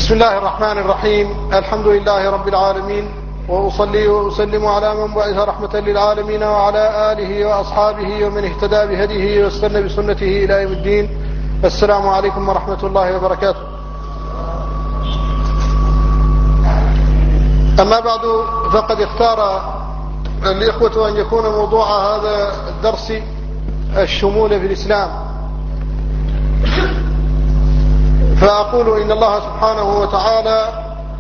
بسم الله الرحمن الرحيم. الحمد لله رب العالمين، وأصلي وأسلم على من بعث رحمة للعالمين وعلى آله وأصحابه ومن اهتدى بهديه واستنى بسنته إلى يوم الدين. السلام عليكم ورحمة الله وبركاته. أما بعد، فقد اختار الإخوة أن يكون موضوع هذا الدرس الشمول في الإسلام، فأقول إن الله سبحانه وتعالى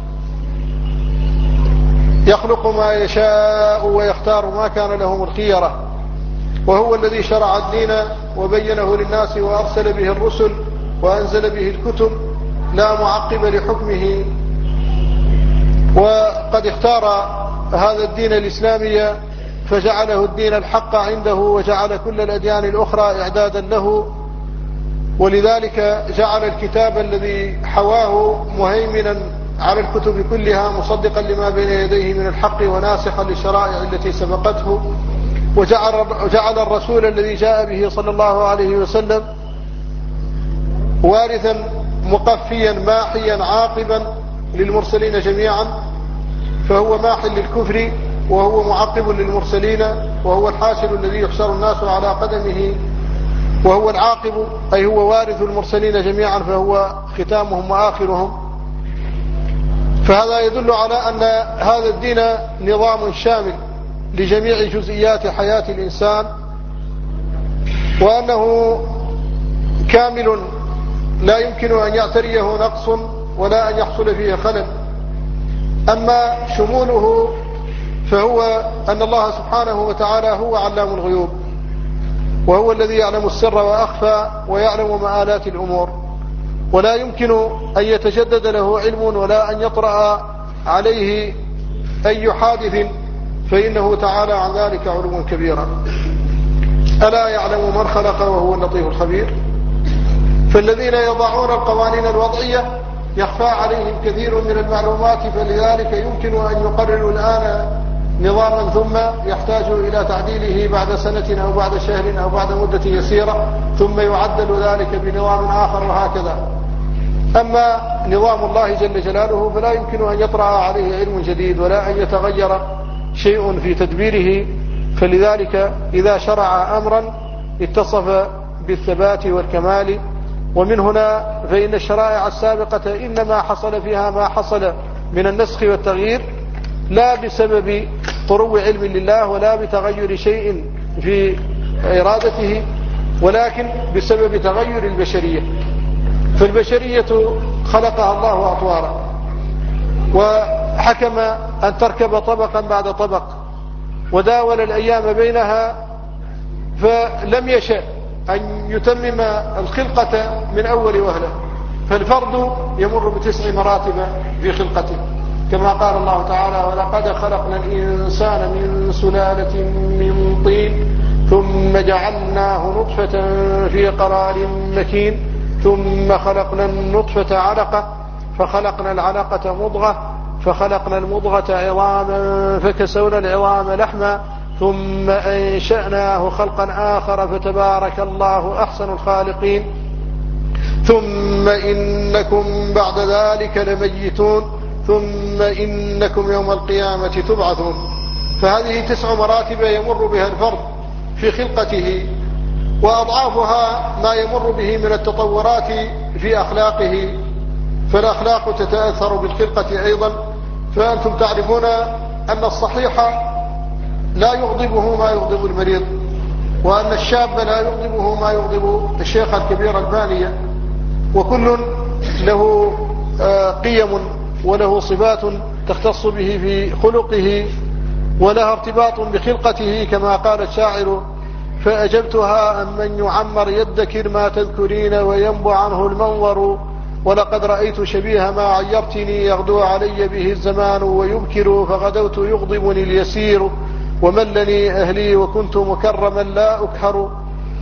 يخلق ما يشاء ويختار ما كان لهم الخيرة، وهو الذي شرع الدين وبينه للناس وأرسل به الرسل وأنزل به الكتب لا معقب لحكمه. وقد اختار هذا الدين الإسلامي فجعله الدين الحق عنده، وجعل كل الأديان الأخرى إعدادا له، ولذلك جعل الكتاب الذي حواه مهيمنا على الكتب كلها، مصدقا لما بين يديه من الحق وناسخا للشرائع التي سبقته، وجعل الرسول الذي جاء به صلى الله عليه وسلم وارثا مقفيا ماحيا عاقبا للمرسلين جميعا، فهو ماح للكفر وهو معقب للمرسلين، وهو الحاشر الذي يحشر الناس على قدمه، وهو العاقب أي هو وارث المرسلين جميعا، فهو ختامهم وآخرهم. فهذا يدل على أن هذا الدين نظام شامل لجميع جزئيات حياة الإنسان، وأنه كامل لا يمكن أن يعتريه نقص ولا أن يحصل فيه خلل. أما شموله فهو أن الله سبحانه وتعالى هو علام الغيوب، وهو الذي يعلم السر وأخفى ويعلم مآلات الأمور، ولا يمكن أن يتجدد له علم ولا أن يطرأ عليه أي حادث، فإنه تعالى عن ذلك علوا كبيرا. ألا يعلم من خلق وهو اللطيف الخبير. فالذين يضعون القوانين الوضعية يخفى عليهم كثير من المعلومات، فلذلك يمكن أن يقرروا الآن نظاما ثم يحتاج إلى تعديله بعد سنة أو بعد شهر أو بعد مدة يسيرة، ثم يعدل ذلك بنظام آخر، وهكذا. أما نظام الله جل جلاله فلا يمكن أن يطرأ عليه علم جديد ولا أن يتغير شيء في تدبيره، فلذلك إذا شرع أمرا اتصف بالثبات والكمال. ومن هنا فإن الشرائع السابقة إنما حصل فيها ما حصل من النسخ والتغيير لا بسبب طرو علم لله ولا بتغير شيء في إرادته، ولكن بسبب تغير البشرية. فالبشرية خلقها الله أطوارا، وحكم أن تركب طبقا بعد طبق، وداول الأيام بينها، فلم يشأ أن يتمم الخلقة من أول وهلة. فالفرد يمر ب9 مراتب في خلقته، كما قال الله تعالى: ولقد خلقنا الإنسان من سلالة من طين ثم جعلناه نطفة في قرار مكين ثم خلقنا النطفة علقة فخلقنا العلقة مضغة فخلقنا المضغة عظاما فكسونا العظام لحما ثم أنشأناه خلقا آخر فتبارك الله أحسن الخالقين ثم إنكم بعد ذلك لميتون ثم إنكم يوم القيامة تبعثون. فهذه 9 مراتب يمر بها الفرد في خلقته، وأضعافها ما يمر به من التطورات في أخلاقه، فالأخلاق تتأثر بالخلقة أيضا. فأنتم تعرفون أن الصحيح لا يغضبه ما يغضب المريض، وأن الشاب لا يغضبه ما يغضب الشيخ الكبير البانية، وكل له قيم وله صفات تختص به في خلقه، ولها ارتباط بخلقته، كما قال الشاعر: فأجبتها أم من يعمر يدكر ما تذكرين وينبع عنه المنظر، ولقد رأيت شبيه ما عيرتني يغدو علي به الزمان ويبكر، فغدوت يغضبني اليسير وملني أهلي وكنت مكرما لا أكهر.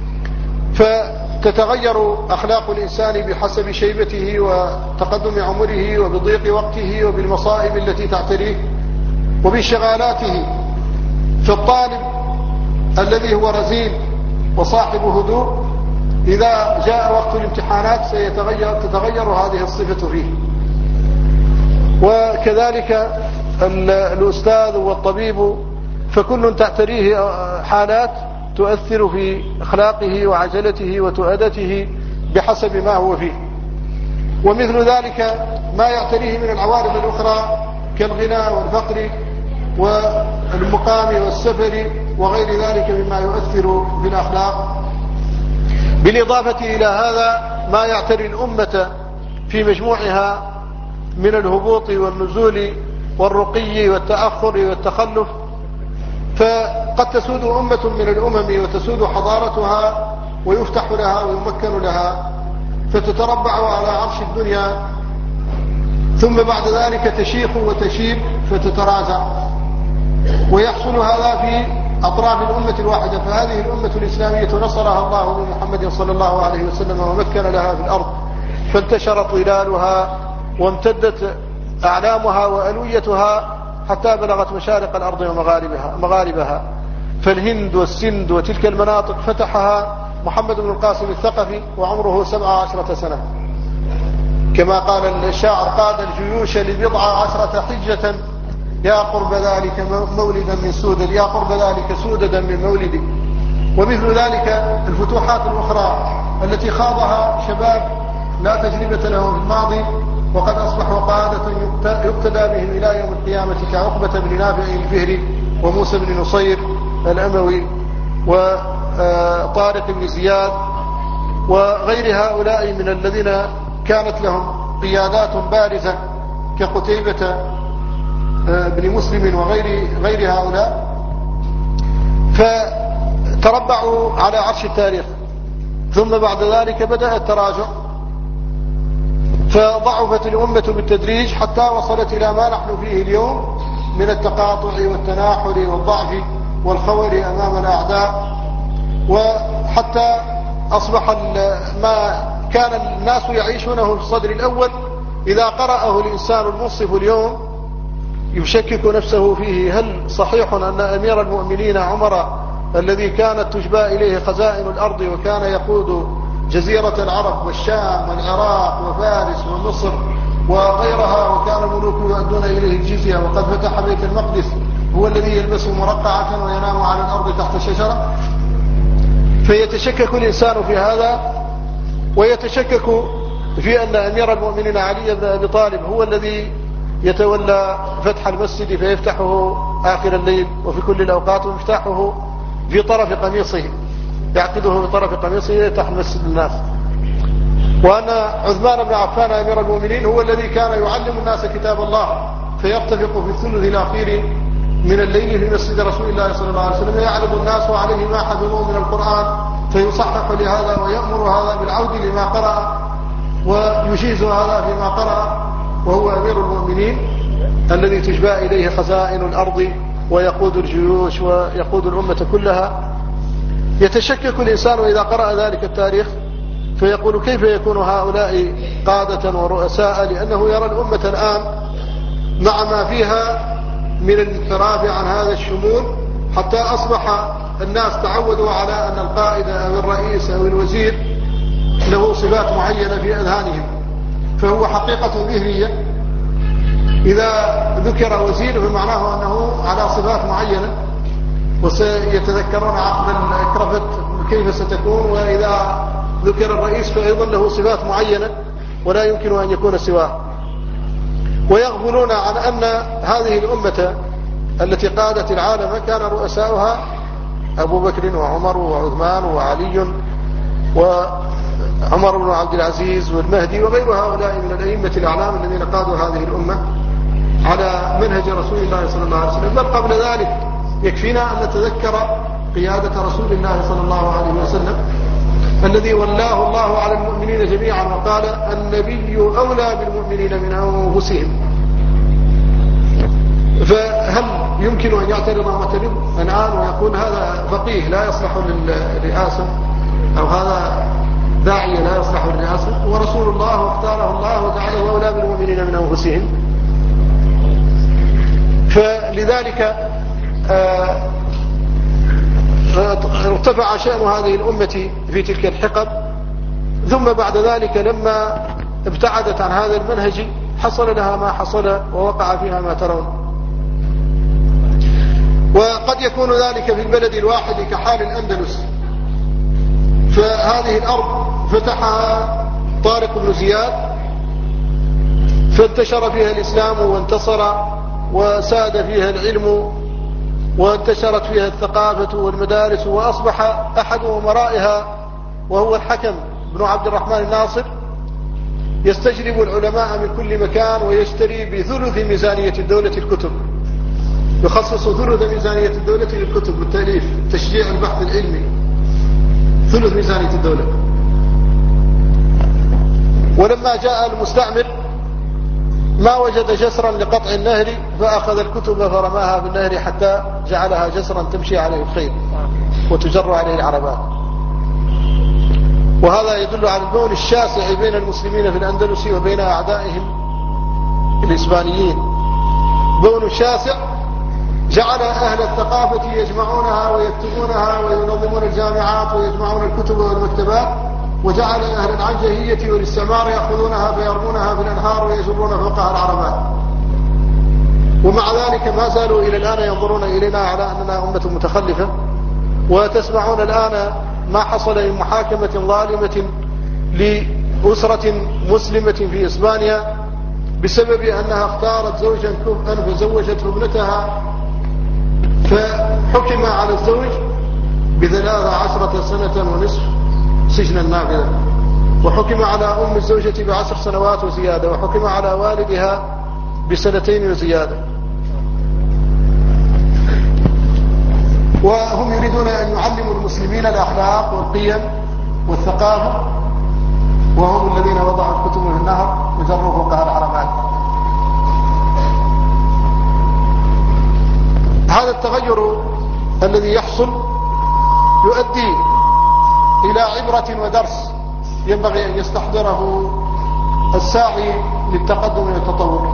فتتغير أخلاق الإنسان بحسب شيبته وتقدم عمره وبضيق وقته وبالمصائب التي تعتريه وبشغالاته. فالطالب الذي هو رزين وصاحب هدوء إذا جاء وقت الامتحانات تتغير هذه الصفة فيه، كذلك الأستاذ والطبيب، فكل تعتريه حالات تؤثر في أخلاقه وعجلته وتؤدته بحسب ما هو فيه. ومثل ذلك ما يعتريه من العوارض الأخرى كالغنى والفقر والمقام والسفر وغير ذلك مما يؤثر في الأخلاق. بالإضافة إلى هذا ما يعتري الأمة في مجموعها من الهبوط والنزول والرقي والتأخر والتخلف. فقد تسود أمة من الأمم وتسود حضارتها ويفتح لها ويمكن لها فتتربع على عرش الدنيا، ثم بعد ذلك تشيخ وتشيب فتتراجع، ويحصل هذا في أطراف الأمة الواحدة. فهذه الأمة الإسلامية نصرها الله بمحمد صلى الله عليه وسلم ومكن لها في الأرض، فانتشر طلالها وامتدت أعلامها وألويتها حتى بلغت مشارق الأرض ومغاربها. فالهند والسند وتلك المناطق فتحها محمد بن القاسم الثقفي وعمره 17 سنة، كما قال الشاعر: قاد الجيوش ل19 حجة يا قرب ذلك مولدا من سودد، يا قرب ذلك سوددا من مولدي. ومثل ذلك الفتوحات الأخرى التي خاضها شباب لا تجربة لهم في الماضي وقد أصبحوا قادة يقتدى بهم إلى يوم القيامة، كعقبة بن نافع الفهري وموسى بن نصير الأموي وطارق بن زياد وغير هؤلاء من الذين كانت لهم قيادات بارزة كقتيبة بن مسلم وغير هؤلاء، فتربعوا على عرش التاريخ. ثم بعد ذلك بدأ التراجع، فضعفت الأمة بالتدريج حتى وصلت إلى ما نحن فيه اليوم من التقاطع والتناحر والضعف والخور أمام الأعداء. وحتى أصبح ما كان الناس يعيشونه في الصدر الأول إذا قرأه الإنسان المنصف اليوم يشكك نفسه فيه: هل صحيح أن أمير المؤمنين عمر الذي كانت تجبى إليه خزائن الأرض وكان يقود جزيرة العرب والشام والعراق وفارس ومصر وغيرها وكان الملوك يؤدون إليه الجزية وقد فتح بيت المقدس، هو الذي يلبس مرقعة وينام على الأرض تحت شجرة؟ فيتشكك الإنسان في هذا، ويتشكك في أن أمير المؤمنين علي بن أبي طالب هو الذي يتولى فتح المسجد فيفتحه آخر الليل وفي كل الأوقات، ويفتحه في طرف قميصه، يعقده في طرف قميصه يفتح المسجد للناس. وأن عثمان بن عفان أمير المؤمنين هو الذي كان يعلم الناس كتاب الله فيرتفق في الثلث الأخير من الليل في مسجد رسول الله صلى الله عليه وسلم، يعرض الناس عليه ما حفظوه من القرآن فيصحح لهذا ويأمر هذا بالعود لما قرأ ويجيز هذا فيما قرأ، وهو أمير المؤمنين الذي تجبى إليه خزائن الأرض ويقود الجيوش ويقود الأمة كلها. يتشكك الإنسان إذا قرأ ذلك التاريخ فيقول: كيف يكون هؤلاء قادة ورؤساء؟ لأنه يرى الأمة الآن مع ما فيها من الانحراف عن هذا الشمول، حتى أصبح الناس تعودوا على أن القائد أو الرئيس أو الوزير له صفات معينة في أذهانهم، فهو حقيقة ذهنية. إذا ذكر وزير فمعناه أنه على صفات معينة، وسيتذكرون عقد الكرفت كيف ستكون. وإذا ذكر الرئيس فأيضا له صفات معينة ولا يمكن أن يكون سواه. ويغفلون عن أن هذه الأمة التي قادت العالم كان رؤساؤها أبو بكر وعمر وعثمان وعلي وعمر بن عبد العزيز والمهدي وغير هؤلاء من الأئمة الأعلام الذين قادوا هذه الأمة على منهج رسول الله صلى الله عليه وسلم. بل قبل ذلك يكفينا أن نتذكر قيادة رسول الله صلى الله عليه وسلم الذي ولاه الله على المؤمنين جميعا وقال: النبي أولى بالمؤمنين من أنفسهم. فهل يمكن أن يعترض معترض الآن ويقول هذا فقيه لا يصلح للرئاسة، أو هذا داعية لا يصلح للرئاسة، ورسول الله واختاره الله وجعله أولى بالمؤمنين من أنفسهم؟ فلذلك ارتفع شأن هذه الأمة في تلك الحقب. ثم بعد ذلك لما ابتعدت عن هذا المنهج حصل لها ما حصل ووقع فيها ما ترون. وقد يكون ذلك في البلد الواحد كحال الأندلس، فهذه الأرض فتحها طارق بن زياد فانتشر فيها الإسلام وانتصر وساد فيها العلم وانتشرت فيها الثقافة والمدارس، وأصبح أحد أمرائها وهو الحكم بن عبد الرحمن الناصر يستجلب العلماء من كل مكان ويشتري بثلث ميزانية الدولة الكتب، يخصص ثلث ميزانية الدولة للكتب والتأليف تشجيع البحث العلمي، ثلث ميزانية الدولة. ولما جاء المستعمر ما وجد جسرا لقطع النهر فأخذ الكتب فرماها بالنهر حتى جعلها جسرا تمشي عليه الخيل وتجر عليه العربات. وهذا يدل على البون الشاسع بين المسلمين في الأندلس وبين أعدائهم الإسبانيين، بون شاسع جعل أهل الثقافة يجمعونها ويكتبونها وينظمون الجامعات ويجمعون الكتب والمكتبات، وجعل أهل العنجهية والاستعمار يأخذونها فيرمونها في الأنهار ويجرون فوقها العربات. ومع ذلك ما زالوا إلى الآن ينظرون إلينا على أننا أمة متخلفة. وتسمعون الآن ما حصل من محاكمة ظالمة لأسرة مسلمة في إسبانيا بسبب أنها اختارت زوجا كفءا فزوجته ابنتها، فحكم على الزوج ب13 سنة ونصف سجنا نافذا، وحكم على أم الزوجة ب10 سنوات وزيادة، وحكم على والدها ب2 وزيادة. وهم يريدون أن يعلموا المسلمين الأخلاق والقيم والثقافة، وهم الذين وضعوا الكتب في النهر وجروا فوقها العربات. هذا التغير الذي يحصل يؤدي إلى عبرة ودرس ينبغي أن يستحضره الساعي للتقدم والتطور.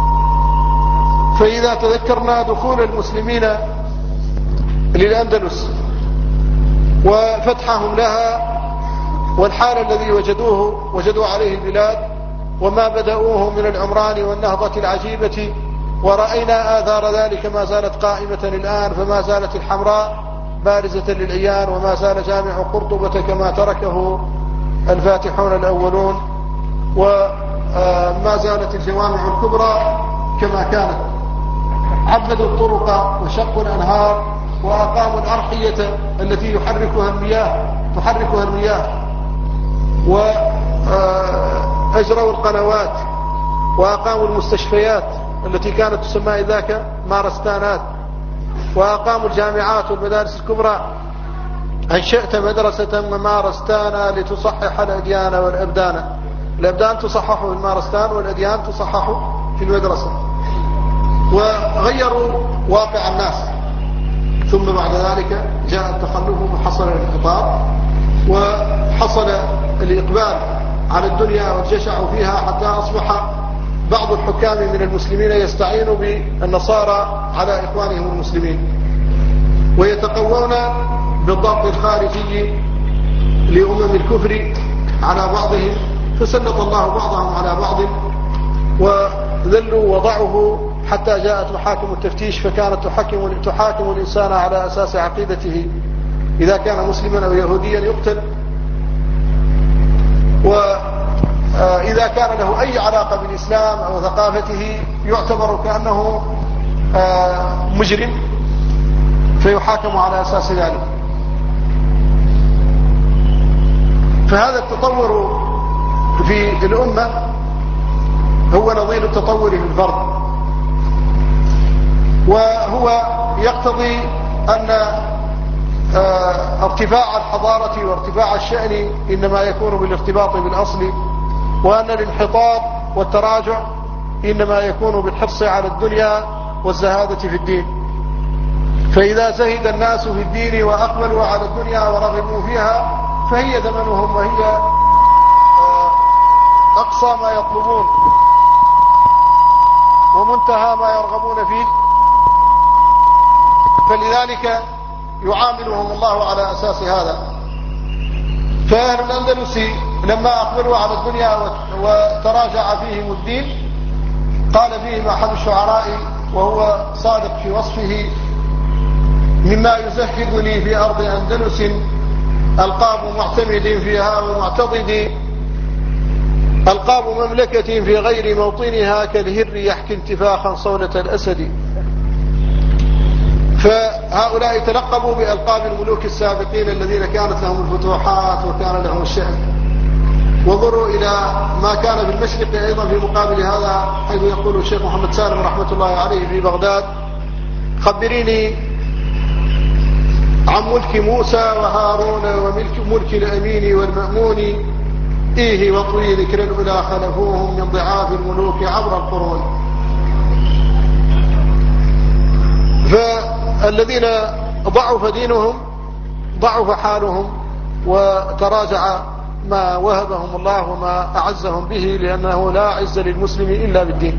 فإذا تذكرنا دخول المسلمين للأندلس وفتحهم لها والحال الذي وجدوا عليه البلاد وما بدأوه من العمران والنهضة العجيبة، ورأينا آثار ذلك ما زالت قائمة الآن، فما زالت الحمراء بارزة للعيان، وما زال جامع قرطبة كما تركه الفاتحون الأولون، وما زالت الجوامع الكبرى كما كانت. عبدوا الطرق وشقوا الأنهار وأقاموا الأرحية التي تحركها المياه وأجروا القنوات وأقاموا المستشفيات التي كانت تسمى ذاك مارستانات، وأقاموا الجامعات والمدارس الكبرى. أنشأت مدرسة مارستانا لتصحح الأديان والأبدان، الأبدان تصحح في المارستان والأديان تصحح في المدرسة، وغيروا واقع الناس. ثم بعد ذلك جاء التخلف وحصل الانحطاط وحصل الإقبال على الدنيا والجشع فيها، حتى أصبح بعض الحكام من المسلمين يستعين بالنصارى على إخوانهم المسلمين ويتقوون بالضغط الخارجي لأمم الكفر على بعضهم، فسلط الله بعضهم على بعض وذلوا وضعه حتى جاءت محاكم التفتيش، فكانت تحاكم الإنسان على أساس عقيدته، إذا كان مسلما أو يهوديا يقتل، وإذا كان له أي علاقة بالإسلام أو ثقافته يعتبر كأنه مجرم فيحاكم على أساس ذلك. فهذا التطور في الأمة هو نظير التطور في الفرد، وهو يقتضي أن ارتفاع الحضارة وارتفاع الشأن إنما يكون بالارتباط بالأصل، وأن الانحطاط والتراجع إنما يكون بالحرص على الدنيا والزهادة في الدين. فإذا زهد الناس في الدين وأقبلوا على الدنيا ورغبوا فيها فهي ثمنهم وهي أقصى ما يطلبون ومنتهى ما يرغبون فيه، فلذلك يعاملهم الله على أساس هذا. فأهل الأندلس لما أقبلوا على الدنيا وتراجع فيهم الدين قال فيهم أحد الشعراء وهو صادق في وصفه: مما يزهدني في أرض أندلس ألقاب معتمد فيها ومعتضد، ألقاب مملكة في غير موطنها كالهر يحكي انتفاخا صولة الأسد. فهؤلاء تلقبوا بألقاب الملوك السابقين الذين كانت لهم الفتوحات وكان لهم الشأن. وانظروا إلى ما كان في المشرق أيضا في مقابل هذا، حيث يقول الشيخ محمد سالم رحمة الله عليه في بغداد: خبريني عن ملك موسى وهارون وملك الأمين والمأمون، إيه وطوي ذكر الأولى خلفوهم من ضعاف الملوك عبر القرون. فالذين ضعف دينهم ضعف حالهم وتراجع ما وهبهم الله وما أعزهم به، لأنه لا عز للمسلم إلا بالدين.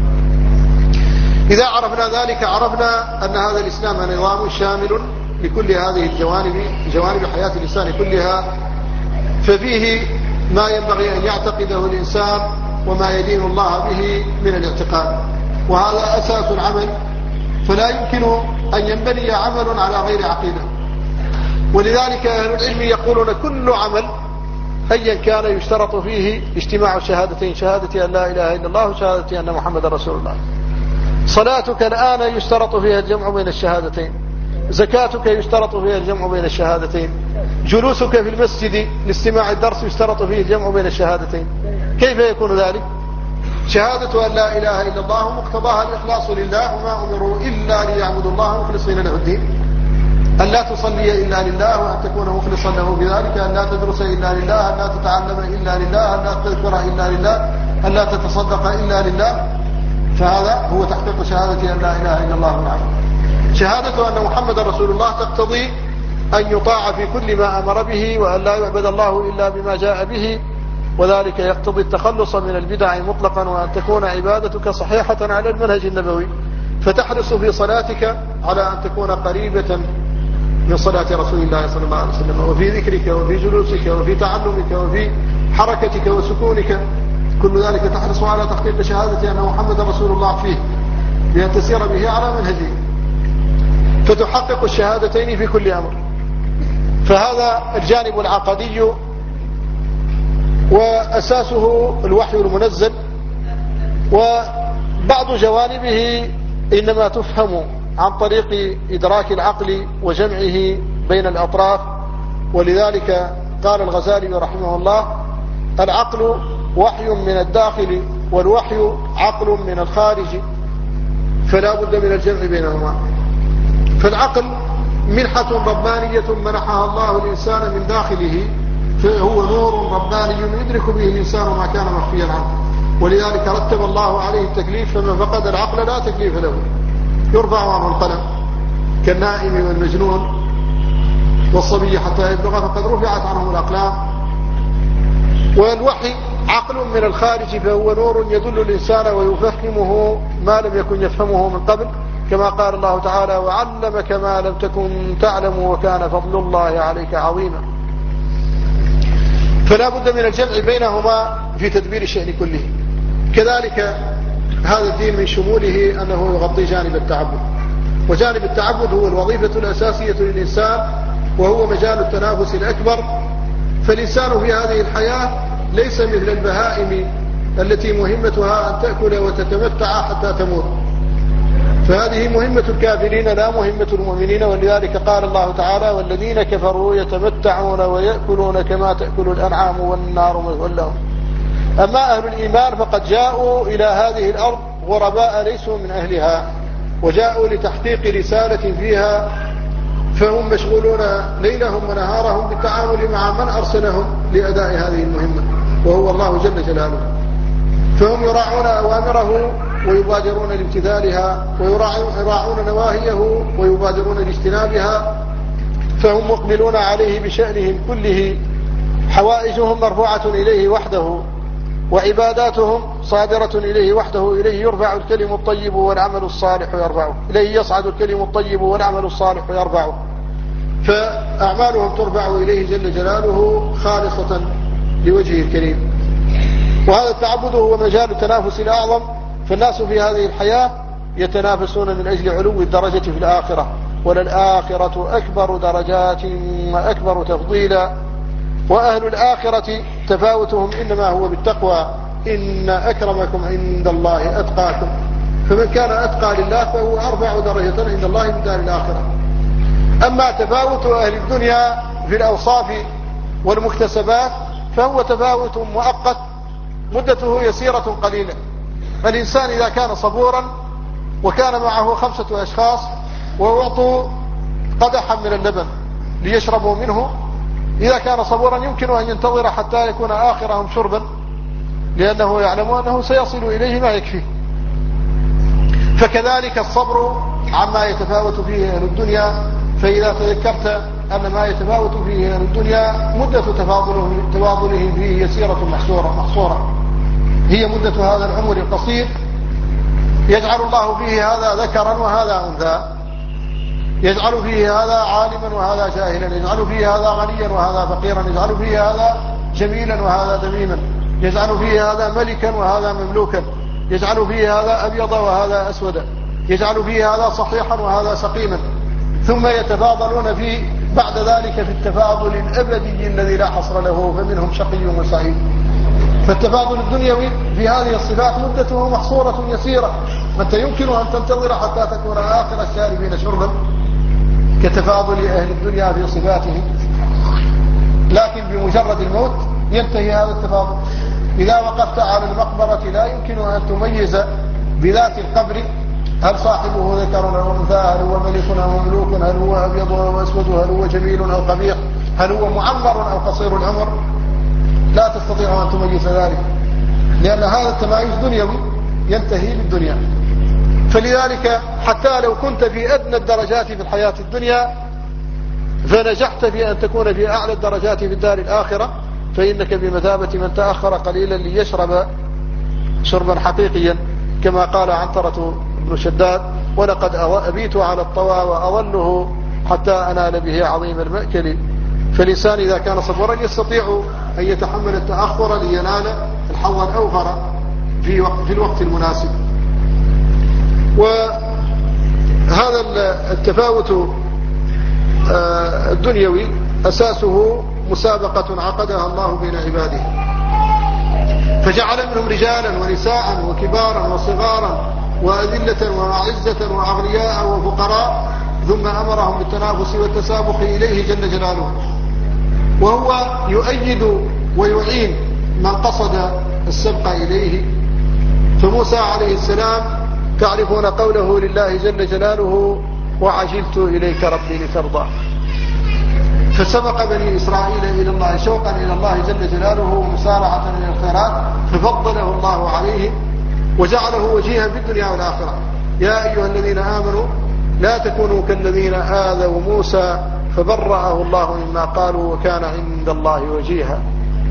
إذا عرفنا ذلك عرفنا أن هذا الإسلام نظام شامل لكل هذه الجوانب، جوانب حياة الإنسان كلها، ففيه ما ينبغي أن يعتقده الإنسان وما يدين الله به من الاعتقاد، وهذا أساس العمل، فلا يمكن أن ينبني عمل على غير عقيدة. ولذلك أهل العلم يقولون كل عمل أيا كان يشترط فيه اجتماع الشهادتين، شهادة أن لا إله إلا الله وشهادة أن محمد رسول الله. صلاتك الآن يشترط فيها الجمع بين الشهادتين، زكاتك يشترط فيها الجمع بين الشهادتين، جلوسك في المسجد لاستماع الدرس يشترط فيه الجمع بين الشهادتين. كيف يكون ذلك؟ شهادة أن لا إله إلا الله مقتضاها الإخلاص لله، وما أمروا إلا ليعبدوا الله مخلصين له الدين، أن لا تصلي إلا لله وأن تكون مخلصا له بذلك، أن لا تدرس إلا لله، أن لا تتعلم إلا لله، أن لا تذكر إلا لله، أن لا تتصدق إلا لله. فهذا هو تحقيق شهادة أن لا إله إلا الله والعبد. شهادة أن محمد رسول الله تقتضي أن يطاع في كل ما أمر به، وأن لا يعبد الله إلا بما جاء به، وذلك يقتضي التخلص من البدع مطلقا، وأن تكون عبادتك صحيحة على المنهج النبوي، فتحرص في صلاتك على أن تكون قريبة من صلاة رسول الله صلى الله عليه وسلم، وفي ذكرك وفي جلوسك وفي تعلمك وفي حركتك وسكونك، كل ذلك تحرص على تحقيق شهادة أن محمد رسول الله فيه، بأن تسير به على منهجه، فتحقق الشهادتين في كل أمر. فهذا الجانب العقدي، وأساسه الوحي المنزل، وبعض جوانبه إنما تفهم عن طريق إدراك العقل وجمعه بين الأطراف. ولذلك قال الغزالي رحمه الله: العقل وحي من الداخل والوحي عقل من الخارج، فلا بد من الجمع بينهما. فالعقل منحة ربانية منحها الله الإنسان من داخله، فهو نور رباني يدرك به الإنسان ما كان مخفيا عنه، ولذلك رتب الله عليه التكليف، فمن فقد العقل لا تكليف له، يرفع عنه القلم كالنائم والمجنون والصبي حتى يبلغ، فقد رفعت عنهم الأقلام. والوحي عقل من الخارج، فهو نور يدل الإنسان ويفهمه ما لم يكن يفهمه من قبل، كما قال الله تعالى: وعلمك ما لم تكن تعلم وكان فضل الله عليك عظيما. فلا بد من الجمع بينهما في تدبير الشأن كله. كذلك هذا الدين من شموله أنه يغطي جانب التعبد، وجانب التعبد هو الوظيفة الأساسية للإنسان، وهو مجال التنافس الأكبر. فالإنسان في هذه الحياة ليس مثل البهائم التي مهمتها أن تأكل وتتمتع حتى تموت، فهذه مهمة الكافرين لا مهمة المؤمنين. ولذلك قال الله تعالى: والذين كفروا يتمتعون ويأكلون كما تأكل الأنعام والنار مثوى لهم. أما أهل الإيمان فقد جاءوا إلى هذه الأرض غرباء ليسوا من أهلها، وجاءوا لتحقيق رسالة فيها، فهم مشغولون ليلهم ونهارهم بالتعامل مع من أرسلهم لأداء هذه المهمة، وهو الله جل جلاله. فهم يراعون أوامره ويبادرون لامتثالها، ويراعون نواهيه ويبادرون لاجتنابها، فهم مقبلون عليه بشأنهم كله، حوائجهم مرفوعة إليه وحده، وعباداتهم صادرة إليه وحده. إليه يرفع الكلم الطيب والعمل الصالح يرفعه، إليه يصعد الكلم الطيب والعمل الصالح يرفعه، فأعمالهم ترفع إليه جل جلاله خالصة لوجهه الكريم. وهذا التعبد هو مجال التنافس الأعظم، فالناس في هذه الحياة يتنافسون من أجل علو الدرجة في الآخرة، وللآخرة أكبر درجات وأكبر تفضيلا. وأهل الآخرة تفاوتهم إنما هو بالتقوى، إن أكرمكم عند الله أتقاكم. فمن كان أتقى لله فهو أرفع درجة عند الله من دار الآخرة. أما تفاوت أهل الدنيا في الأوصاف والمكتسبات فهو تفاوت مؤقت مدته يسيرة قليلة. الإنسان إذا كان صبورا وكان معه 5 أشخاص وأعطوا قدحا من اللبن ليشربوا منه، إذا كان صبورا يمكن أن ينتظر حتى يكون آخرهم شربا، لأنه يعلم أنه سيصل إليه ما يكفيه. فكذلك الصبر عما يتفاوت فيه أهل الدنيا، فإذا تذكرت أن ما يتفاوت فيه أهل الدنيا مدة تفاضلهم فيه يسيرة محصورة، هي مدة هذا العمر القصير، يجعل الله فيه هذا ذكرا وهذا أنثى، يجعل فيه هذا عالما وهذا جاهلا، يجعل فيه هذا غنيا وهذا فقيرا، يجعل فيه هذا جميلا وهذا دميما، يجعل فيه هذا ملكا وهذا مملوكا، يجعل فيه هذا أبيض وهذا أسود، يجعل فيه هذا صحيحا وهذا سقيما، ثم يتفاضلون فيه بعد ذلك في التفاضل الأبدي الذي لا حصر له، فمنهم شقي وسعيد. فالتفاضل الدنيوي في هذه الصفات مدته محصورة يسيرة، أنت يمكن أن تنتظر حتى تكون آخر الشاربين شربا كتفاضل أهل الدنيا في صفاتهم، لكن بمجرد الموت ينتهي هذا التفاضل. إذا وقفت على المقبرة لا يمكن أن تميز بذات القبر هل صاحبه ذكر أو أنثى، هل هو ملك أو مملوك، هل هو أبيض أو أسود، هل هو جميل أو قبيح، هل هو معمر أو قصير العمر، لا تستطيع أن تميز ذلك، لأن هذا التمايز دنيوي ينتهي بالدنيا. فلذلك حتى لو كنت في أدنى الدرجات في الحياة الدنيا فنجحت في أن تكون في أعلى الدرجات في الدار الآخرة، فإنك بمثابة من تأخر قليلا ليشرب شربا حقيقيا، كما قال عنترة بن شداد: ولقد أبيت على الطوى وأظله حتى أنال به عظيم المأكل. فالإنسان إذا كان صبورا يستطيع أن يتحمل التأخر لينال الحظ الأوفر في الوقت المناسب. وهذا التفاوت الدنيوي أساسه مسابقة عقدها الله بين عباده، فجعل منهم رجالا ونساء وكبارا وصغارا وأذلة وأعزة وأغنياء وفقراء، ثم أمرهم بالتنافس والتسابق إليه جل جلاله، وهو يؤيد ويعين من قصد السبق إليه. فموسى عليه السلام تعرفون قوله لله جل جلاله: وعجلت إليك ربي لترضى. فسبق بني إسرائيل إلى الله شوقا إلى الله جل جلاله ومسارعة إلى الخيرات، ففضله الله عليه وجعله وجيها في الدنيا والآخرة. يا أيها الذين آمنوا لا تكونوا كالذين آذوا موسى فبرأه الله مما قالوا وكان عند الله وجيها.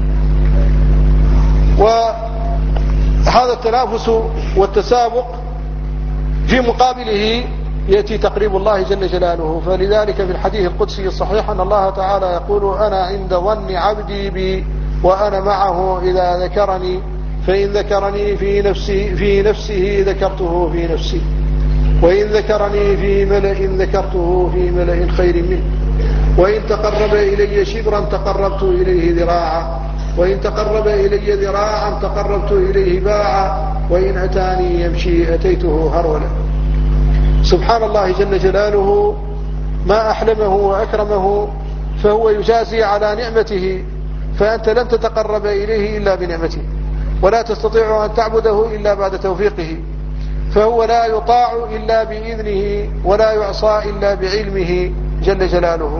وهذا التنافس والتسابق في مقابله يأتي تقريب الله جل جلاله. فلذلك في الحديث القدسي الصحيح أن الله تعالى يقول: أنا عند ظن عبدي بي وأنا معه إذا ذكرني، فإن ذكرني في نفسه ذكرته في نفسي، وإن ذكرني في ملأ ذكرته في ملأ خير منه، وإن تقرب إلي شبرا تقربت إليه ذراعا، وإن تقرب إلي ذراعا تقربت إليه باعا، وإن أتاني يمشي أتيته هرولا. سبحان الله جل جلاله، ما أحلمه وأكرمه، فهو يجازي على نعمته، فأنت لن تتقرب إليه إلا بنعمته، ولا تستطيع أن تعبده إلا بعد توفيقه، فهو لا يطاع إلا بإذنه ولا يعصى إلا بعلمه جل جلاله.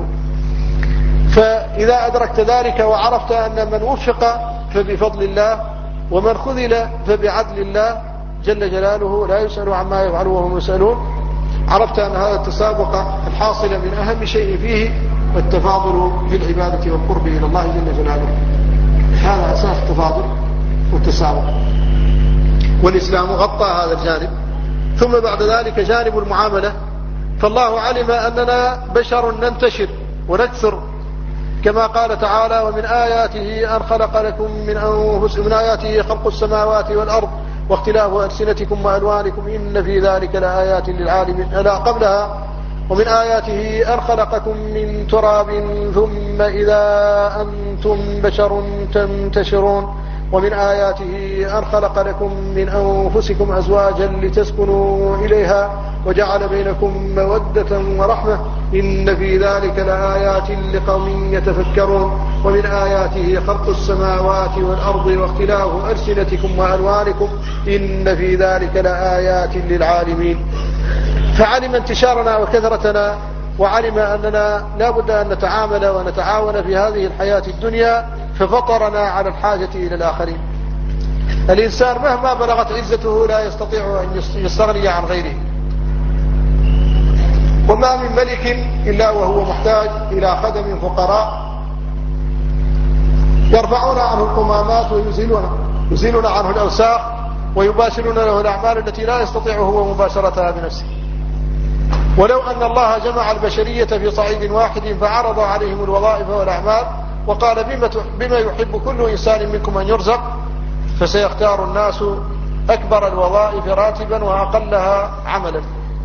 فإذا أدركت ذلك وعرفت أن من وفق فبفضل الله، ومن خذل فبعدل الله جل جلاله لا يسأل عما يفعل وهم يسألون، عرفت أن هذا التسابق الحاصل من أهم شيء فيه التفاضل في العبادة والقرب إلى الله جل جلاله. هذا أساس التفاضل والتسابق، والإسلام غطى هذا الجانب. ثم بعد ذلك جانب المعاملة، فالله علم أننا بشر ننتشر ونكثر، كما قال تعالى: ومن آياته أن خلق لكم من آياته خلق السماوات والأرض واختلاف ألسنتكم وألوانكم إن في ذلك لآيات للعالمين. ألا قبلها ومن آياته أن خلقكم من تراب ثم إذا أنتم بشر تنتشرون ومن آياته أن خلق لكم من أنفسكم أزواجا لتسكنوا إليها وجعل بينكم مودة ورحمة إن في ذلك لآيات لقوم يتفكرون ومن آياته خلق السماوات والأرض واختلاف ألسنتكم وألوانكم إن في ذلك لآيات للعالمين. فعلم انتشارنا وكثرتنا وعلم أننا لا بد أن نتعامل ونتعاون في هذه الحياة الدنيا ففطرنا على الحاجة إلى الآخرين. الإنسان مهما بلغت عزته لا يستطيع أن يستغني عن غيره، وما من ملك إلا وهو محتاج إلى خدم فقراء يرفعون عنه القمامات ويزيلون عنه الأوساخ ويباشرون له الأعمال التي لا يستطيع هو مباشرتها بنفسه. ولو أن الله جمع البشرية في صعيد واحد فعرض عليهم الوظائف والأعمال وقال بما يحب كل إنسان منكم أن يرزق فسيختار الناس أكبر الوظائف راتبا وأقلها عملا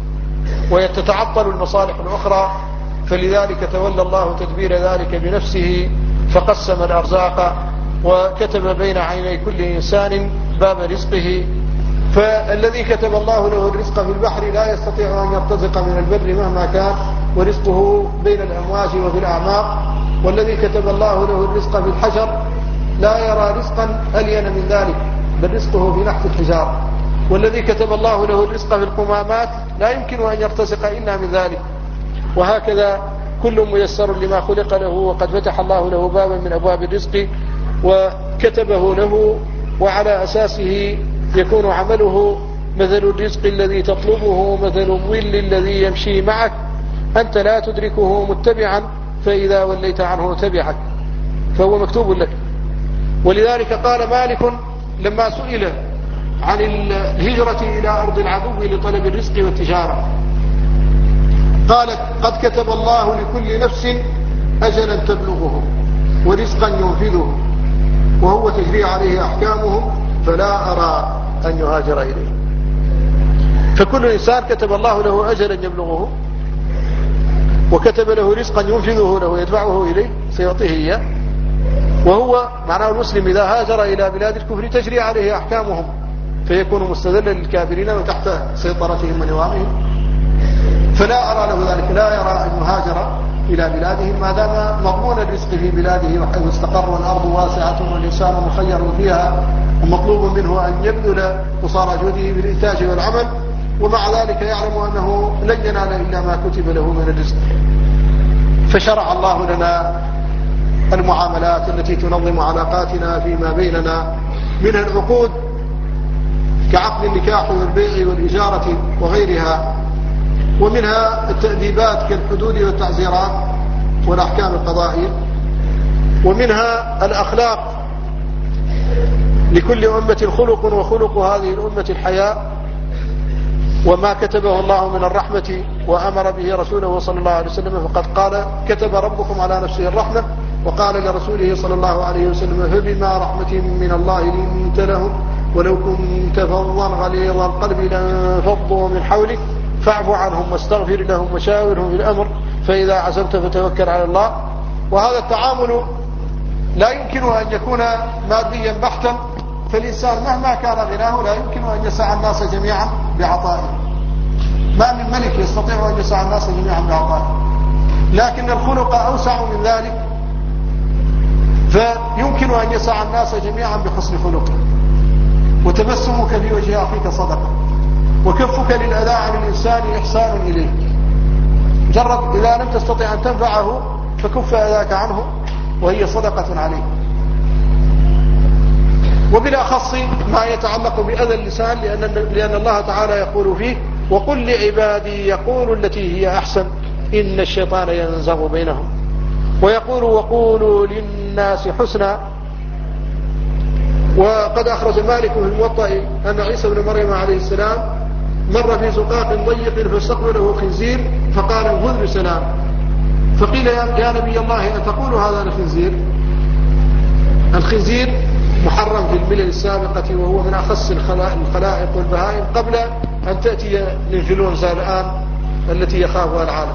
ويتعطل المصالح الأخرى. فلذلك تولى الله تدبير ذلك بنفسه فقسم الأرزاق وكتب بين عيني كل إنسان باب رزقه. فالذي كتب الله له الرزق في البحر لا يستطيع أن يرتزق من البر مهما كان ورزقه بين الأمواج وفي الأعماق. والذي كتب الله له الرزق في الحجر لا يرى رزقا ألين من ذلك بل رزقه في نحت الحجار. والذي كتب الله له الرزق في القمامات لا يمكن أن يرتزق إلا من ذلك. وهكذا كل ميسر لما خلق له وقد فتح الله له بابا من أبواب الرزق وكتبه له وعلى أساسه يكون عمله. مثل الرزق الذي تطلبه مثل الظل الذي يمشي معك أنت لا تدركه متبعا فإذا وليت عنه تبعك فهو مكتوب لك. ولذلك قال مالك لما سئل عن الهجرة إلى أرض العدو لطلب الرزق والتجارة قال قد كتب الله لكل نفس أجلا تبلغه ورزقا ينفذه وهو تجري عليه أحكامه فلا أرى أن يهاجر إليه. فكل إنسان كتب الله له أجلا يبلغه وكتب له رزقا ينفذه له يدفعه إليه سيعطيه إياه. وهو معناه المسلم إذا هاجر إلى بلاد الكفر تجري عليه أحكامهم فيكون مستذلا للكافرين وتحت سيطرتهم ونظامهم. فلا أرى له ذلك، لا يرى أن يهاجر إلى بلادهم ما دام مضمون الرزق في بلاده وحيث استقر والأرض واسعة والإنسان مخير فيها ومطلوب منه أن يبذل قصارى جهده بالإنتاج والعمل ومع ذلك يعلم أنه لن ينال إلا ما كتب له من الرزق. فشرع الله لنا المعاملات التي تنظم علاقاتنا فيما بيننا منها العقود كعقد النكاح والبيع والإجارة وغيرها ومنها التأديبات كالحدود والتعزيرات والأحكام القضائية ومنها الأخلاق لكل أمة خلق وخلق هذه الأمة الحياء وما كتبه الله من الرحمة وأمر به رسوله صلى الله عليه وسلم فقد قال كتب ربكم على نفسه الرحمة وقال لرسوله صلى الله عليه وسلم فبما رحمة من الله لنت لهم ولو كنت فظا غليظ القلب لانفضوا من حولك فاعف عنهم واستغفر لهم وشاورهم في الأمر فإذا عزمت فتوكل على الله. وهذا التعامل لا يمكن أن يكون ماديا بحتا فالإنسان مهما كان غناه لا يمكن أن يسع الناس جميعا بعطائه. ما من ملك يستطيع أن يسع الناس جميعا بعطائه لكن الخلق أوسع من ذلك فيمكن أن يسع الناس جميعا بحسن خلقه. وتبسمك في وجه أخيك صدقة وكفك للأذى عن الإنسان إحسان إليه. جرب إذا لم تستطع أن تنفعه فكف أذاك عنه وهي صدقة عليه. وبالأخص ما يتعلق بأذى اللسان لأن الله تعالى يقول فيه وقل لعبادي يقول التي هي أحسن إن الشيطان ينزغ بينهم ويقول وقولوا للناس حسنا. وقد أخرج مالك في الموطأ أن عيسى بن مريم عليه السلام مر في زقاق ضيق فاستقبله خنزير فقال انفذ بسلام فقيل يا نبي الله أن تقول هذا الخنزير محرم في الملل السابقة، وهو من أخص الخلائق والبهائم قبل أن تأتي الانفلونزا الآن التي يخافها العالم.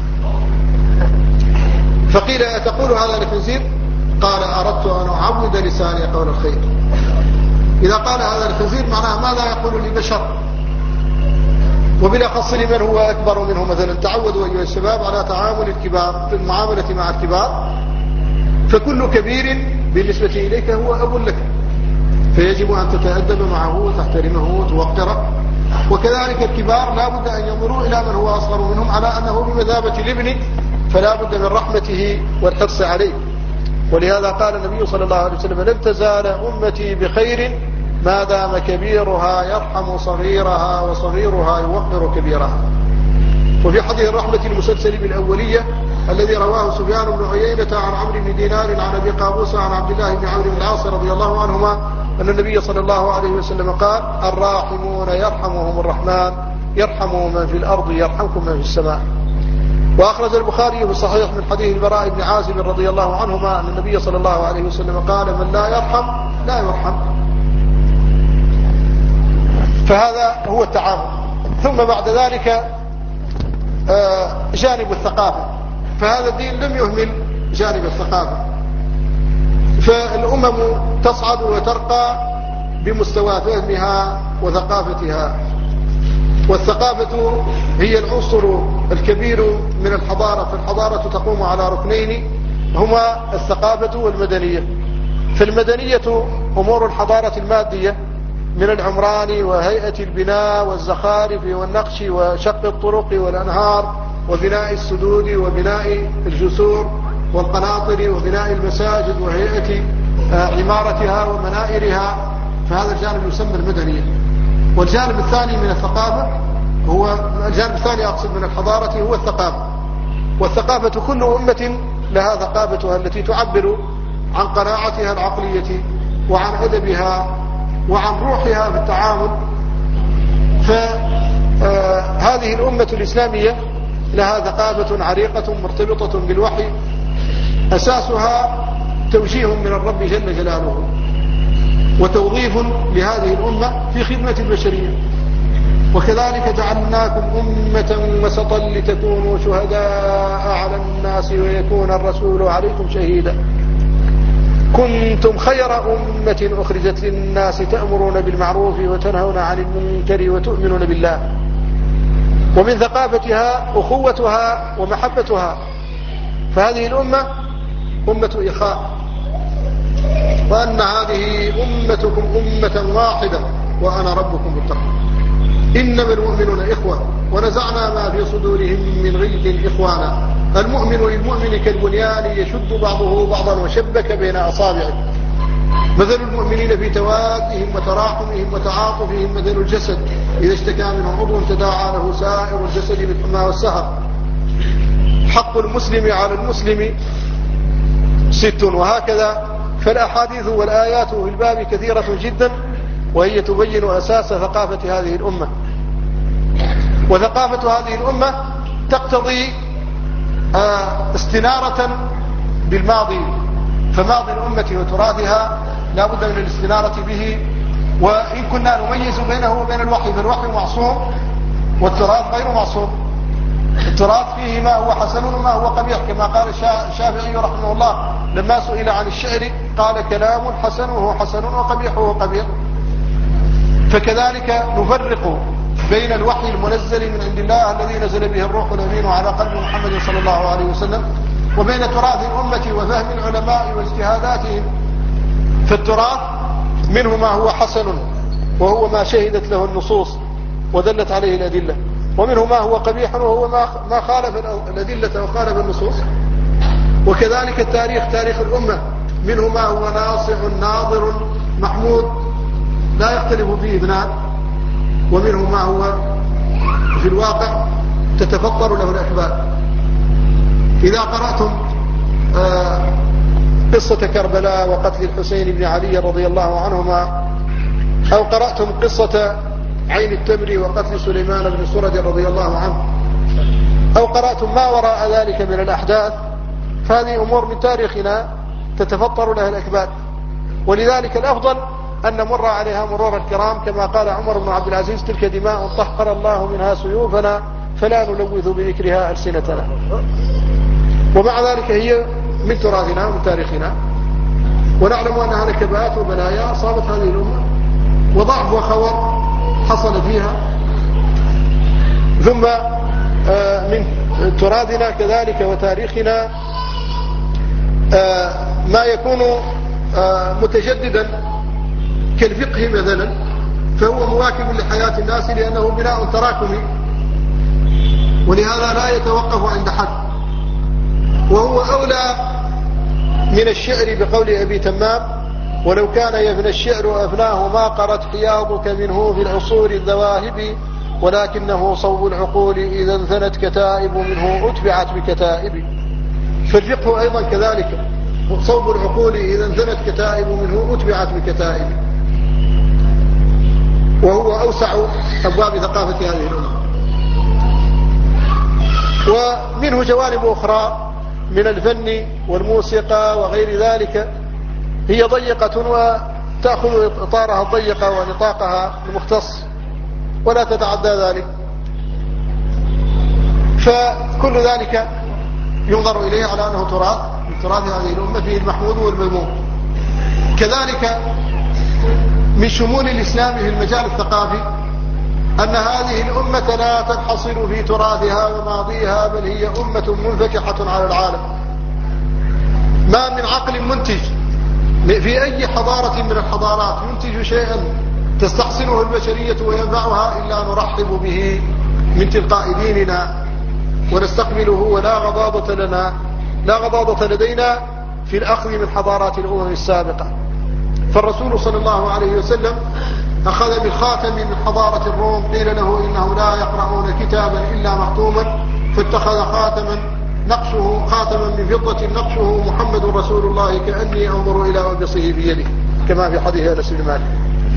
فقيل أتقول هذا للخنزير؟ قال أردت أن أعود لساني قول الخير. إذا قال هذا للخنزير معناه ماذا يقول لبشر، وبالأخص لمن هو أكبر منه مثلا. تعودوا أيها الشباب على تعامل الكبار، في المعاملة مع الكبار، فكل كبير بالنسبة إليك هو أب لك، فيجب أن تتأدب معه وتحترمه وتوقره. وكذلك الكبار لا بد أن ينظروا إلى من هو أصغر منهم على أنه بمثابة الابن، فلا بد من رحمته والحرص عليه. ولهذا قال النبي صلى الله عليه وسلم: لن تزال أمتي بخير ما دام كبيرها يرحم صغيرها وصغيرها يوقر كبيرها. وفي حديث الرحمة المسلسل بالأولية الذي رواه سفيان بن عيينة عن عمرو بن دينار عن أبي قابوس عن عبد الله بن عمرو بن العاص رضي الله عنهما أن النبي صلى الله عليه وسلم قال: الراحمون يرحمهم الرحمن يرحموا من في الأرض يرحمكم من في السماء. وأخرج البخاري في الصحيح من حديث البراء بن عازب رضي الله عنهما أن النبي صلى الله عليه وسلم قال: من لا يرحم لا يرحم. فهذا هو التعامل. ثم بعد ذلك جانب الثقافة، فهذا الدين لم يهمل جانب الثقافة، فالأمم تصعد وترقى بمستوى فهمها وثقافتها. والثقافة هي العنصر الكبير من الحضارة، فالحضارة تقوم على ركنين هما الثقافة والمدنية. فالمدنية أمور الحضارة المادية من العمران وهيئة البناء والزخارف والنقش وشق الطرق والأنهار وبناء السدود وبناء الجسور والقناطر وبناء المساجد وهيئة عمارتها ومنائرها، فهذا الجانب يسمى المدنية. والجانب الثاني من الثقافة هو الجانب الثاني أقصد من الحضارة هو الثقافة. والثقافة كل أمة لها ثقافتها التي تعبر عن قناعتها العقلية وعن أدبها وعن روحها في التعامل. فهذه الأمة الإسلامية لها ثقافة عريقة مرتبطة بالوحي، أساسها توجيه من الرب جل جلاله وتوظيف لهذه الأمة في خدمة البشرية. وكذلك جعلناكم أمة وسطا لتكونوا شهداء على الناس ويكون الرسول عليكم شهيدا. كنتم خير أمة أخرجت للناس تأمرون بالمعروف وتنهون عن المنكر وتؤمنون بالله. ومن ثقافتها أخوتها ومحبتها، فهذه الأمة أمة إخاء، وأن هذه أمتكم أمة واحدة وأنا ربكم بالتقوى. إنما المؤمنون إخوة ونزعنا ما في صدورهم من غل إخوانا. المؤمن للمؤمن كالبنيان يشد بعضه بعضا وشبك بين أصابعه. مثل المؤمنين في توادهم وتراحمهم وتعاطفهم مثل الجسد إذا اشتكى منه عضو تداعى له سائر الجسد بالحمى والسهر. حق المسلم على المسلم 6. وهكذا فالأحاديث والآيات في الباب كثيرة جدا، وهي تبين أساس ثقافة هذه الأمة. وثقافة هذه الأمة تقتضي استنارة بالماضي، فماضي الأمة وتراثها لا بد من الاستنارة به. وإن كنا نميز بينه وبين الوحي، فالوحي معصوم والتراث غير معصوم. التراث فيه ما هو حسن وما هو قبيح، كما قال الشافعي رحمه الله لما سئل عن الشعر قال: كلام حسنه حسن وقبيحه قبيح. فكذلك نفرق بين الوحي المنزل من عند الله الذي نزل به الروح الأمين على قلب محمد صلى الله عليه وسلم، وبين تراث الأمة وفهم العلماء واجتهاداتهم. فالتراث منه ما هو حسن وهو ما شهدت له النصوص ودلت عليه الأدلة، ومنه ما هو قبيح وهو ما خالف الأدلة وخالف النصوص. وكذلك التاريخ، تاريخ الأمة منه ما هو ناصع ناظر محمود لا يختلف فيه اثنان، ومنه ما هو في الواقع تتفطر له الأكباد. إذا قرأتم قصة كربلاء وقتل الحسين بن علي رضي الله عنهما، أو قرأتم قصة عين التمر وقتل سليمان بن سرد رضي الله عنه، أو قرأتم ما وراء ذلك من الأحداث، فهذه أمور من تاريخنا تتفطر لها الأكباد. ولذلك الأفضل أن نمر عليها مرور الكرام، كما قال عمر بن عبد العزيز: تلك دماء طهر الله منها سيوفنا فلا نلوث بذكرها ألسنتنا. ومع ذلك هي من تراثنا ومن تاريخنا، ونعلم أنها نكبات وبلايا أصابت هذه الأمة وضعف وخور حصل فيها. ثم من تراثنا كذلك وتاريخنا ما يكون متجددا كالفقه مثلا، فهو مواكب لحياة الناس لأنه بناء تراكمي، ولهذا لا يتوقف عند حد، وهو أولى من الشعر بقول أبي تمام: ولو كان يفنى الشعر أفناه ما قرت حياضك منه في العصور الذواهب، ولكنه صوب العقول إذا انثنت كتائب منه أتبعت بكتائب. فالفقه أيضا كذلك صوب العقول إذا انثنت كتائب منه أتبعت بكتائب، وهو أوسع أبواب ثقافة هذه الأمة. ومنه جوانب أخرى من الفن والموسيقى وغير ذلك هي ضيقة وتأخذ إطارها الضيقة ونطاقها المختص ولا تتعدى ذلك، فكل ذلك ينظر إليه على أنه تراث من تراث هذه الأمة فيه المحمود والمذموم. كذلك من شمول الإسلام في المجال الثقافي أن هذه الأمة لا تنحصر في تراثها وماضيها، بل هي أمة منفتحة على العالم. ما من عقل منتج في أي حضارة من الحضارات ينتج شيئا تستحسنه البشرية وينفعها إلا نرحب به من تلقاء ديننا ونستقبله، ولا غضاضة لنا، لا غضاضة لدينا في الأخذ من حضارات الأمم السابقة. فالرسول صلى الله عليه وسلم أخذ بالخاتم من حضارة الروم، قيل له إنه لا يقرؤون كتابا إلا مختوما، فاتخذ خاتما من فضة نقشه محمد رسول الله كأني أنظر إلى أبصه بيده، كما في حديث أنس بن مالك.